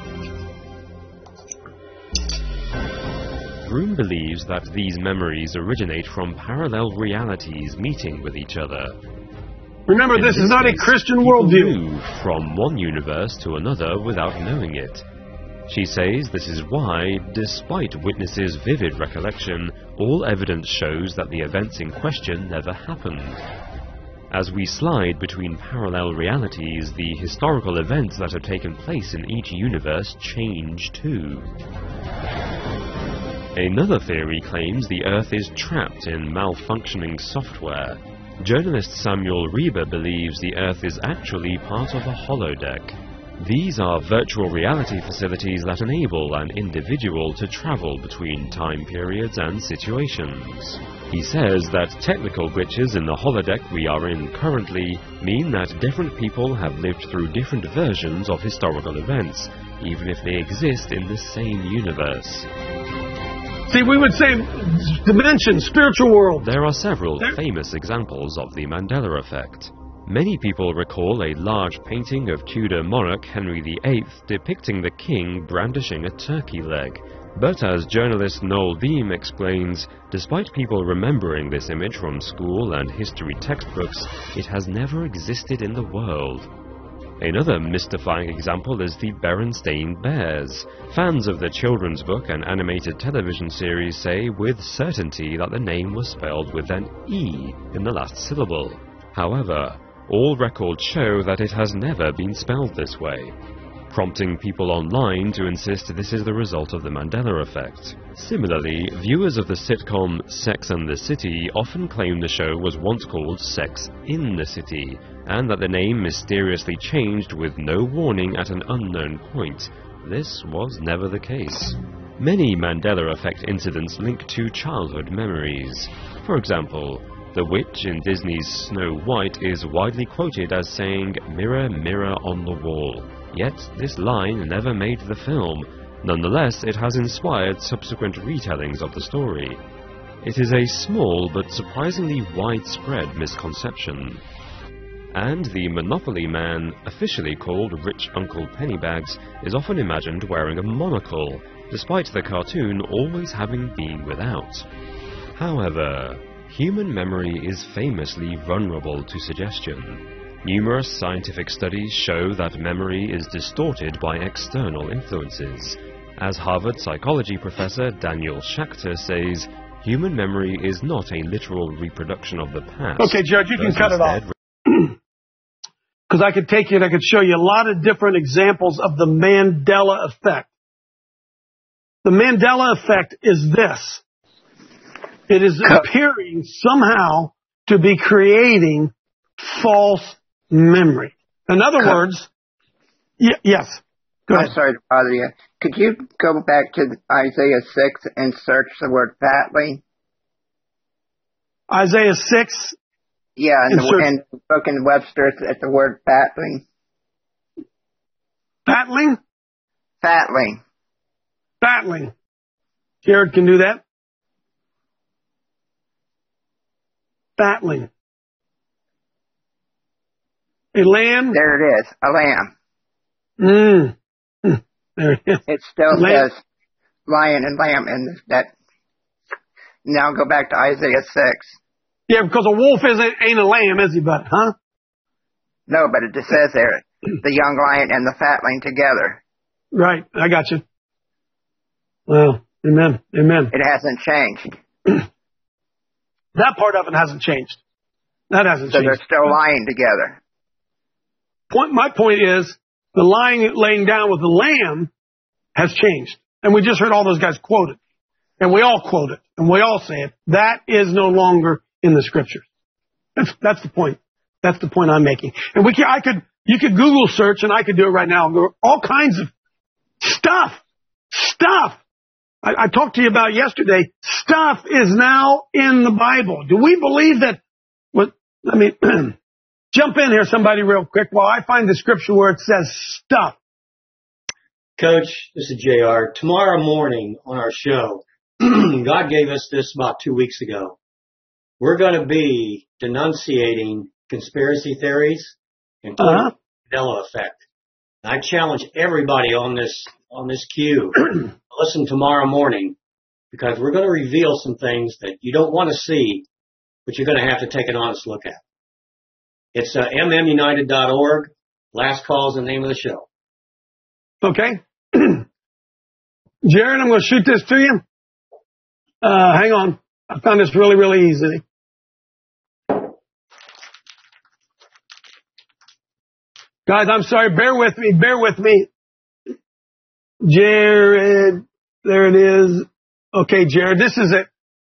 Broom believes that these memories originate from parallel realities meeting with each other. Remember, In this this is not a case, Christian people worldview. move from one universe to another without knowing it. She says this is why, despite witnesses' vivid recollection, all evidence shows that the events in question never happened. As we slide between parallel realities, the historical events that have taken place in each universe change too. Another theory claims the Earth is trapped in malfunctioning software. Journalist Samuel Rieber believes the Earth is actually part of a holodeck. These are virtual reality facilities that enable an individual to travel between time periods and situations. He says that technical glitches in the holodeck we are in currently mean that different people have lived through different versions of historical events, even if they exist in the same universe. See, we would say dimension, spiritual world. There are several famous examples of the Mandela effect. Many people recall a large painting of Tudor monarch Henry the eighth depicting the king brandishing a turkey leg. But as journalist Noel Deem explains, despite people remembering this image from school and history textbooks, it has never existed in the world. Another mystifying example is the Berenstain Bears. Fans of the children's book and animated television series say with certainty that the name was spelled with an E in the last syllable. However, all records show that it has never been spelled this way, prompting people online to insist this is the result of the Mandela effect. Similarly, viewers of the sitcom Sex and the City often claim the show was once called Sex in the City, and that the name mysteriously changed with no warning at an unknown point. This was never the case. Many Mandela effect incidents link to childhood memories. For example, the witch in Disney's Snow White is widely quoted as saying, "Mirror, mirror on the wall." Yet this line never made the film. Nonetheless, it has inspired subsequent retellings of the story. It is a small but surprisingly widespread misconception. And the Monopoly Man, officially called Rich Uncle Pennybags, is often imagined wearing a monocle, despite the cartoon always having been without. However, human memory is famously vulnerable to suggestion. Numerous scientific studies show that memory is distorted by external influences. As Harvard psychology professor Daniel Schachter says, human memory is not a literal reproduction of the past. Okay, Judge, you can cut it off. Because I could take you and I could show you a lot of different examples of the Mandela effect. The Mandela effect is this. It is appearing somehow to be creating false memory. In other Cut. words, y- yes. Go I'm ahead. sorry to bother you. Could you go back to Isaiah six and search the word fatly? Isaiah six. Yeah, in And the, search- in the book in Webster at the word fatling. Fatling? Fatling. Fatling. Jared can do that. Fatling. A lamb? There it is, a lamb. Mm. Hmm. There it is. It still Lamb. says lion and lamb in that. Now go back to Isaiah six. Yeah, because a wolf isn't, ain't a lamb, is he, bud? Huh? No, but it just says there, the young lion and the fatling together. Right. I got you. Well, amen. Amen. It hasn't changed. That part of it hasn't changed. That hasn't So changed. they're still lying together. Point, my point is, the lying, laying down with the lamb has changed. And we just heard all those guys quote it. And we all quote it. And we all say it. That is no longer in the scriptures. That's, that's the point. That's the point I'm making. And we can, I could, you could Google search, and I could do it right now. All kinds of stuff. Stuff. I, I talked to you about yesterday. Stuff is now in the Bible. Do we believe that? What? Let me jump in here, somebody, real quick, while I find the scripture where it says stuff. Coach, this is J R. Tomorrow morning on our show, God gave us this about two weeks ago. We're going to be denunciating conspiracy theories, including Uh-huh. the Mandela effect. And I challenge everybody on this on this queue to listen tomorrow morning, because we're going to reveal some things that you don't want to see, but you're going to have to take an honest look at. It's uh, m m united dot org. Last call is the name of the show. Okay. Jared, I'm going to shoot this to you. Uh, hang on. I found this really, really easy. Guys, I'm sorry. Bear with me. Bear with me. Jared, there it is. Okay, Jared, this is it.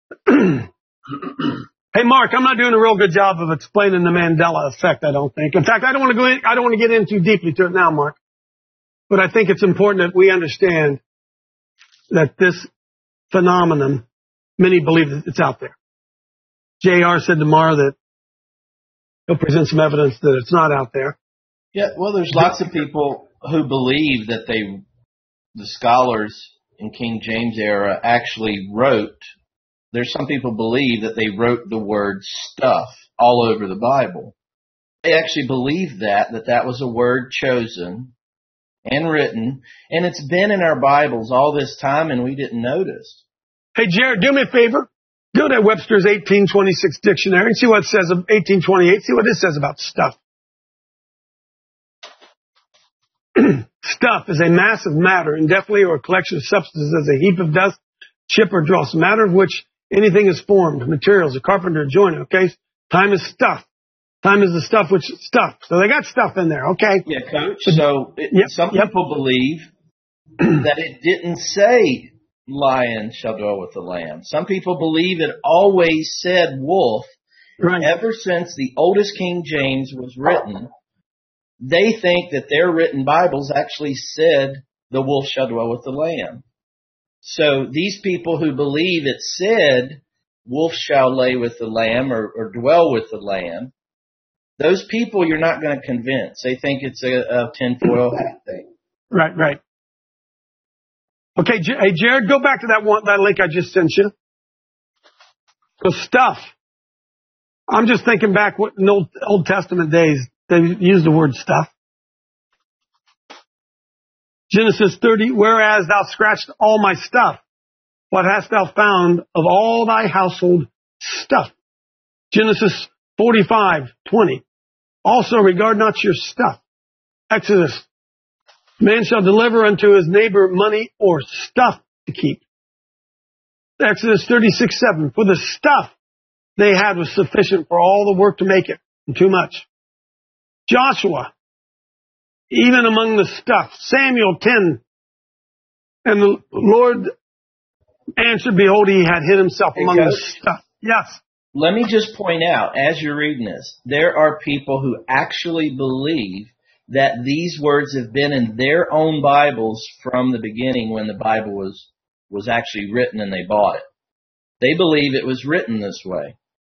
Hey, Mark, I'm not doing a real good job of explaining the Mandela effect, I don't think. In fact, I don't want to go in, I don't want to get in too deeply to it now, Mark. But I think it's important that we understand that this phenomenon, many believe that it's out there. J R said tomorrow that he'll present some evidence that it's not out there. Yeah, well, there's lots of people who believe that they, the scholars in King James era actually wrote, there's some people believe that they wrote the word stuff all over the Bible. They actually believe that, that that was a word chosen and written, and it's been in our Bibles all this time and we didn't notice. Hey, Jared, do me a favor. Go to Webster's eighteen twenty-six dictionary and see what it says of eighteen twenty-eight. See what it says about stuff. Stuff is a mass of matter, indefinitely, or a collection of substances as a heap of dust, chip, or dross. Matter of which anything is formed. Materials, a carpenter, a joiner. Okay, time is stuff. Time is the stuff which stuff. So they got stuff in there. Okay. Yeah, Coach. So it, yep, some yep. people believe that it didn't say lion shall dwell with the lamb. Some people believe it always said wolf. Right. Ever since the oldest King James was written, they think that their written Bibles actually said the wolf shall dwell with the lamb. So these people who believe it said wolf shall lay with the lamb or, or dwell with the lamb, those people you're not going to convince. They think it's a, a tinfoil hat thing. Right, right. Okay, J- hey, Jared, go back to that one, that link I just sent you. The stuff. I'm just thinking back what in Old, Old Testament days, they used the word stuff. Genesis thirty, whereas thou scratched all my stuff, what hast thou found of all thy household stuff? Genesis forty-five twenty, also regard not your stuff. Exodus, man shall deliver unto his neighbor money or stuff to keep. Exodus thirty-six seven, for the stuff they had was sufficient for all the work to make it, and too much. Joshua, even among the stuff. Samuel ten, and the Lord answered, behold, he had hid himself among the stuff. Yes. Let me just point out, as you're reading this, there are people who actually believe that these words have been in their own Bibles from the beginning when the Bible was, was actually written and they bought it. They believe it was written this way.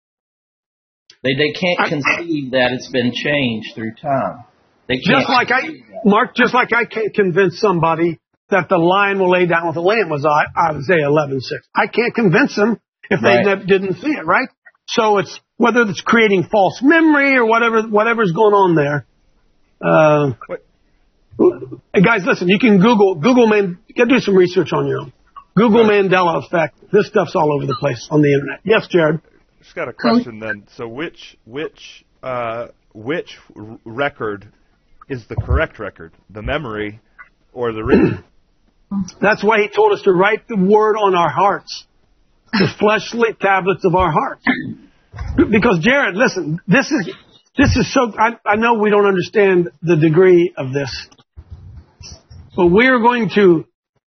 They they can't conceive that it's been changed through time. They can't just like I, Mark, just like I can't convince somebody that the lion will lay down with the lamb was Isaiah eleven six. I can't convince them if they right. never, didn't see it, right? So it's whether it's creating false memory or whatever whatever's going on there. Uh, hey guys, listen, you can Google Google man, you do some research on your own. Google right. Mandela effect. This stuff's all over the place on the internet. Yes, Jared. Just got a question then. So which which uh, which r- record is the correct record? The memory or the written? That's why he told us to write the word on our hearts, the fleshly tablets of our hearts. Because Jared, listen, this is this is so. I, I know we don't understand the degree of this, but we are going to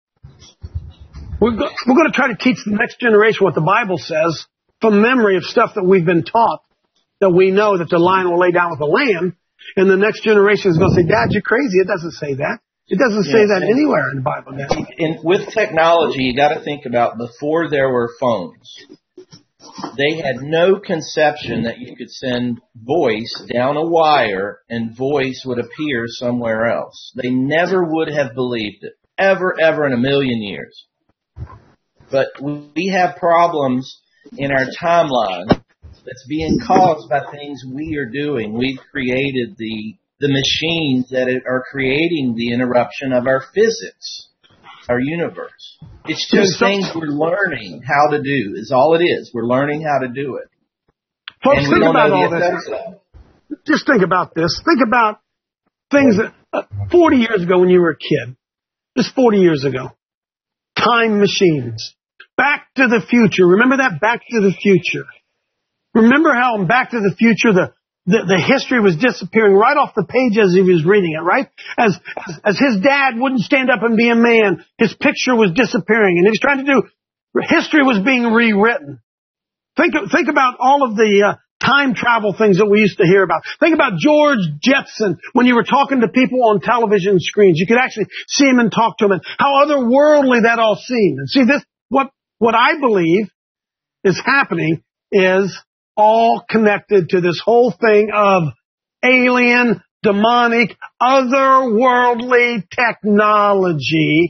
we're, go, we're going to try to teach the next generation what the Bible says from memory of stuff that we've been taught, that we know that the lion will lay down with the lamb, and the next generation is going to say, Dad, you're crazy. It doesn't say that. It doesn't say yeah, that anywhere in the Bible. And with technology, you got to think about before there were phones, they had no conception that you could send voice down a wire and voice would appear somewhere else. They never would have believed it, ever, ever in a million years. But we have problems in our timeline that's being caused by things we are doing. We've created the the machines that are creating the interruption of our physics, our universe. It's just things we're learning how to do, is all it is. We're learning how to do it. Folks, think about all this. Just think about this. Think about things that uh, forty years ago when you were a kid. Just forty years ago. Time machines. Back to the Future. Remember that? Back to the Future. Remember how in Back to the Future the, the, the history was disappearing right off the page as he was reading it, right? As, as his dad wouldn't stand up and be a man, his picture was disappearing. And he was trying to do, history was being rewritten. Think, think about all of the uh, time travel things that we used to hear about. Think about George Jetson when you were talking to people on television screens. You could actually see him and talk to them, and how otherworldly that all seemed. And see, this what what I believe is happening is all connected to this whole thing of alien, demonic, otherworldly technology.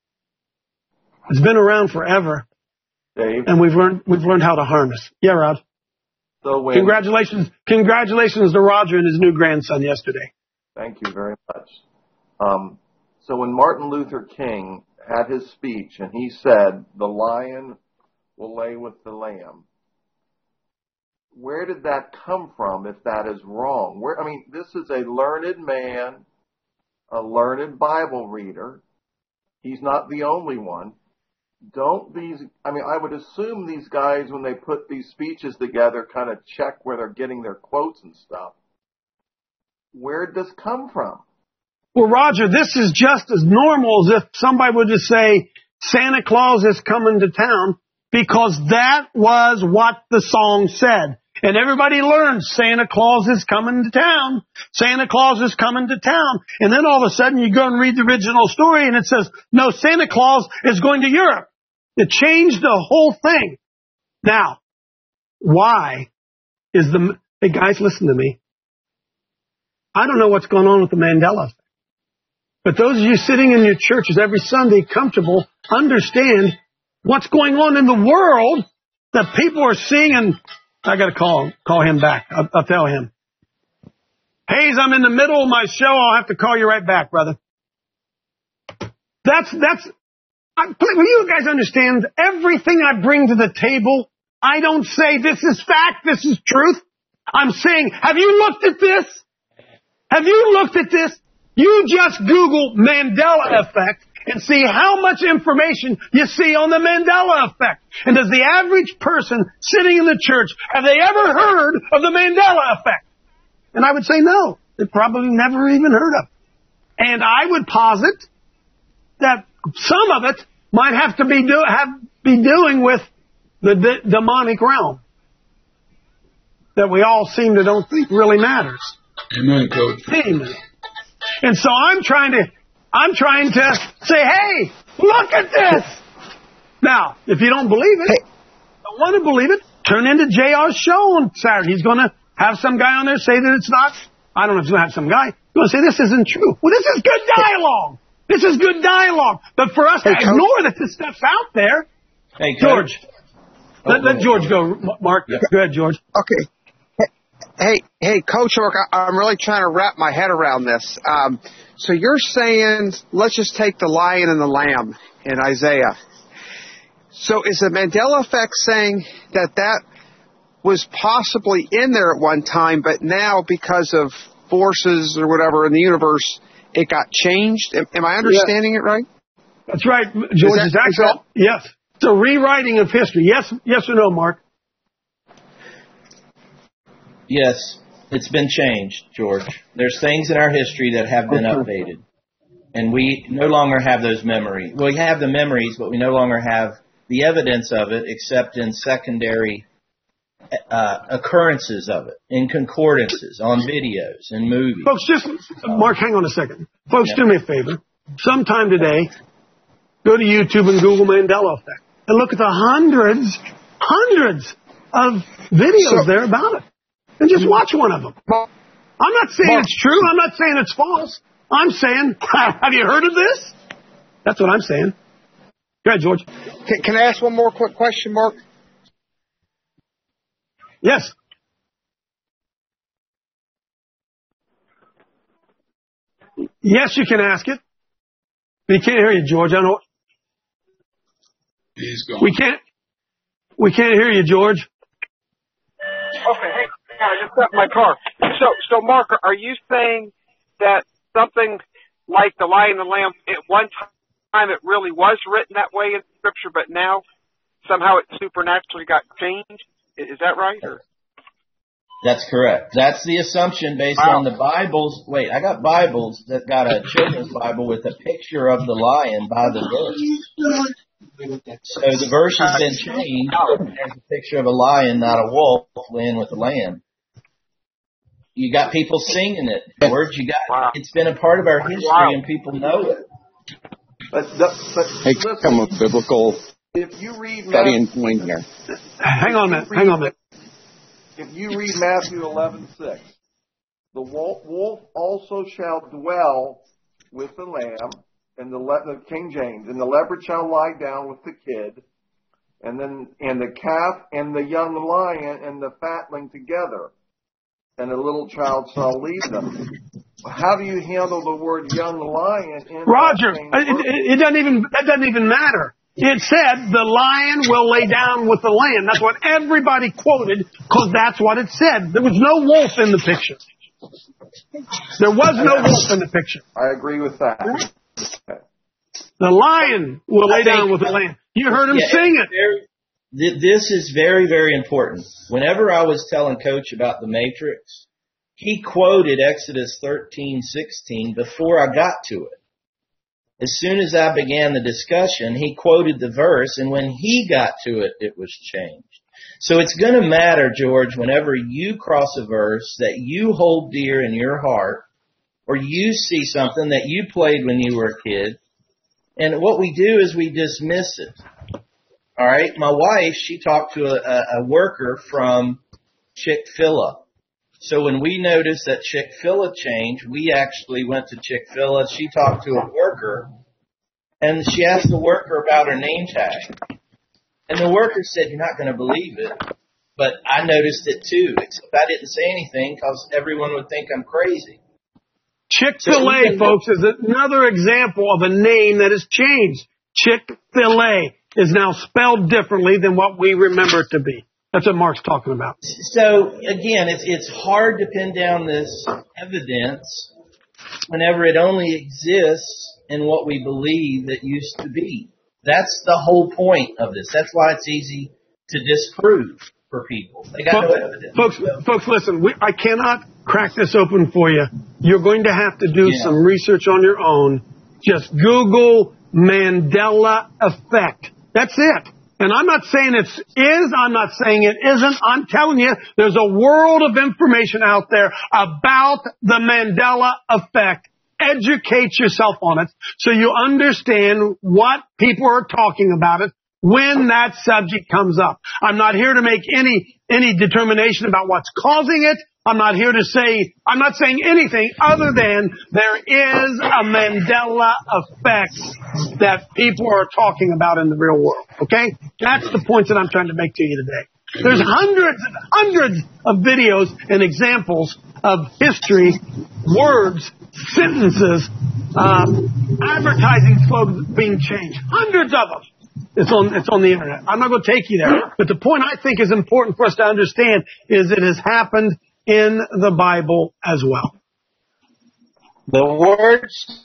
It's been around forever. Dave? And we've learned we've learned how to harness. Yeah, Rod. So when, Congratulations, congratulations to Roger and his new grandson yesterday. Thank you very much. Um, so when Martin Luther King had his speech and he said, "The lion will lay with the lamb," where did that come from if that is wrong? Where, I mean, this is a learned man, a learned Bible reader. He's not the only one. Don't these, I mean, I would assume these guys, when they put these speeches together, kind of check where they're getting their quotes and stuff. Where did this come from? Well, Roger, this is just as normal as if somebody would just say, Santa Claus is coming to town, because that was what the song said. And everybody learned Santa Claus is coming to town. Santa Claus is coming to town. And then all of a sudden you go and read the original story and it says, no, Santa Claus is going to Europe. It changed the whole thing. Now, why is the, hey guys, listen to me. I don't know what's going on with the Mandela effect. But those of you sitting in your churches every Sunday comfortable, understand what's going on in the world that people are seeing. And I got to call call him back. I'll, I'll tell him. Hayes, I'm in the middle of my show. I'll have to call you right back, brother. That's, that's, I, will you guys understand everything I bring to the table? I don't say this is fact, this is truth. I'm saying, have you looked at this? Have you looked at this? You just Google Mandela effect and see how much information you see on the Mandela effect. And does the average person sitting in the church, have they ever heard of the Mandela effect? And I would say no. They probably never even heard of it. And I would posit that some of it might have to be do have be doing with the d- demonic realm that we all seem to don't think really matters. Amen, Coach. Amen. And so I'm trying to I'm trying to say, hey, look at this. Now, if you don't believe it, hey. don't want to believe it, turn into J R's show on Saturday. He's going to have some guy on there say that it's not. I don't know if he's going to have some guy. He's going to say this isn't true. Well, this is good dialogue. This is good dialogue. But for us hey, to Coach. ignore that this stuff's out there, hey, George, oh, let, let George go. Mark, yeah. Go ahead, George. Okay. Hey, hey, Coach Mark, I'm really trying to wrap my head around this. Um, so you're saying, let's just take the lion and the lamb in Isaiah. So is the Mandela effect saying that that was possibly in there at one time, but now because of forces or whatever in the universe, it got changed? Am, am I understanding yeah. it right? That's right, George. Is that, is that, yes. It's a rewriting of history. Yes, yes or no, Mark? Yes, it's been changed, George. There's things in our history that have been updated. And we no longer have those memories. Well, we have the memories, but we no longer have the evidence of it except in secondary uh, occurrences of it, in concordances, on videos, and movies. Folks, just, Mark, hang on a second. Folks, yeah. do me a favor. Sometime today, go to YouTube and Google Mandela effect. And look at the hundreds, hundreds of videos so, there about it. And just watch one of them. I'm not saying Mark, it's true. I'm not saying it's false. I'm saying, have you heard of this? That's what I'm saying. Go ahead, George. Can, can I ask one more quick question, Mark? Yes. Yes, you can ask it. But you can't hear you, George. I don't know. He's gone. We can't. We can't hear you, George. Okay, hey. I just got in my car. So, so Mark, are you saying that something like the lion and the lamb, at one time it really was written that way in Scripture, but now somehow it supernaturally got changed? Is that right? Or? That's correct. That's the assumption based wow. on the Bibles. Wait, I got Bibles that got a children's Bible with a picture of the lion by the verse. So the verse has been changed as a picture of a lion, not a wolf, laying with a lamb. You got people singing it, George. You got wow. It's been a part of our history, wow. and people know it. But, but hey, listen, come a biblical if you read studying Matthew, point here. Hang on a minute. Hang on a minute. If you read Matthew eleven six, the wolf, wolf also shall dwell with the lamb, and the, the King James, and the leopard shall lie down with the kid, and then and the calf and the young lion and the fatling together, and a little child shall lead them. How do you handle the word young lion? In Roger, it, it, it doesn't even that doesn't even matter. It said the lion will lay down with the lamb. That's what everybody quoted because that's what it said. There was no wolf in the picture. There was no wolf in the picture. I agree with that. The lion will lay down with the lamb. You heard him yeah, sing it. Very, this is very, very important. Whenever I was telling Coach about the Matrix, he quoted Exodus thirteen sixteen before I got to it. As soon as I began the discussion, he quoted the verse, and when he got to it, it was changed. So it's going to matter, George, whenever you cross a verse that you hold dear in your heart, or you see something that you played when you were a kid, and what we do is we dismiss it. All right? My wife, she talked to a, a worker from Chick-fil-A. So when we noticed that Chick-fil-A changed, we actually went to Chick-fil-A. She talked to a worker, and she asked the worker about her name tag. And the worker said, "You're not going to believe it." But I noticed it too, except I didn't say anything because everyone would think I'm crazy. Chick-fil-A, so folks, is another example of a name that has changed. Chick-fil-A is now spelled differently than what we remember it to be. That's what Mark's talking about. So, again, it's it's hard to pin down this evidence whenever it only exists in what we believe it used to be. That's the whole point of this. That's why it's easy to disprove for people. They got folks, no evidence. Folks, folks listen, we, I cannot crack this open for you. You're going to have to do yeah. some research on your own. Just Google Mandela effect. That's it. And I'm not saying it is, I'm not saying it isn't. I'm telling you, there's a world of information out there about the Mandela effect. Educate yourself on it so you understand what people are talking about it when that subject comes up. I'm not here to make any any determination about what's causing it. I'm not here to say, I'm not saying anything other than there is a Mandela effect that people are talking about in the real world. Okay? That's the point that I'm trying to make to you today. There's hundreds and hundreds of videos and examples of history, words, sentences, um, advertising slogans being changed. Hundreds of them. It's on, it's on the internet. I'm not going to take you there. But the point I think is important for us to understand is it has happened in the Bible as well. The word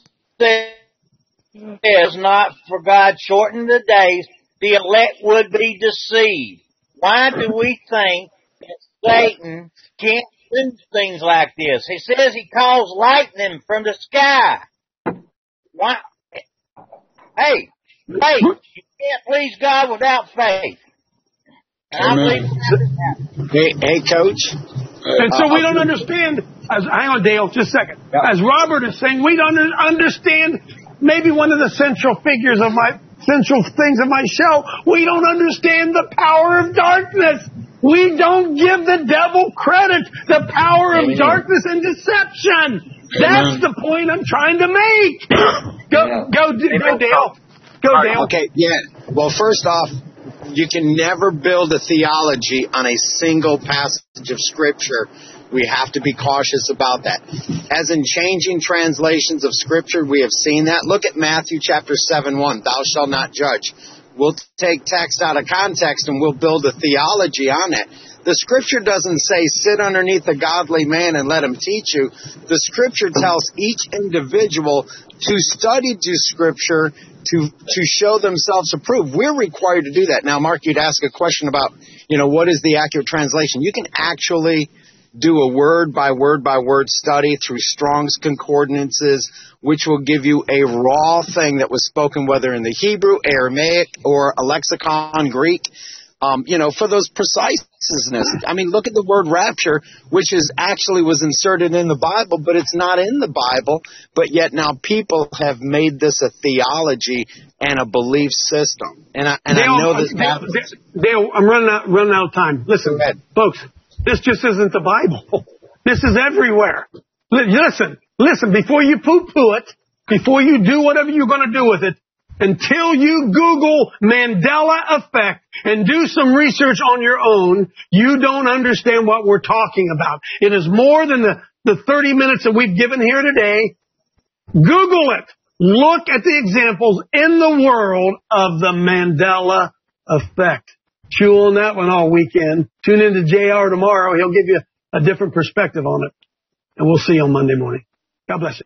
says not for God shorten the days, the elect would be deceived. Why do we think that Satan can't do things like this? He says he calls lightning from the sky. Why? Hey, faith. You can't please God without faith. And I believe that. Hey, hey, Coach. And so we don't understand, as, hang on, Dale, just a second. As Robert is saying, we don't understand maybe one of the central figures of my, central things of my show. We don't understand the power of darkness. We don't give the devil credit, the power of darkness and deception. That's the point I'm trying to make. Go, go, go, Dale. Go, Dale. Okay, yeah. Well, first off, you can never build a theology on a single passage of Scripture. We have to be cautious about that. As in changing translations of Scripture, we have seen that. Look at Matthew chapter seven one, thou shalt not judge. We'll take text out of context and we'll build a theology on it. The Scripture doesn't say sit underneath a godly man and let him teach you. The Scripture tells each individual to study to Scripture to to show themselves approved. We're required to do that. Now, Mark, you'd ask a question about, you know, what is the accurate translation? You can actually do a word by word by word study through Strong's Concordances, which will give you a raw thing that was spoken whether in the Hebrew, Aramaic, or a lexicon Greek. Um, you know, for those preciseness. I mean, look at the word rapture, which is actually was inserted in the Bible, but it's not in the Bible. But yet now people have made this a theology and a belief system. And I, and Dale, I know this Dale, happens. Dale, I'm running out, running out of time. Listen, folks, this just isn't the Bible. This is everywhere. Listen, listen, before you poo-poo it, before you do whatever you're going to do with it, until you Google Mandela effect and do some research on your own, you don't understand what we're talking about. It is more than the, the thirty minutes that we've given here today. Google it. Look at the examples in the world of the Mandela effect. Chew on that one all weekend. Tune in to J R tomorrow. He'll give you a different perspective on it. And we'll see you on Monday morning. God bless you.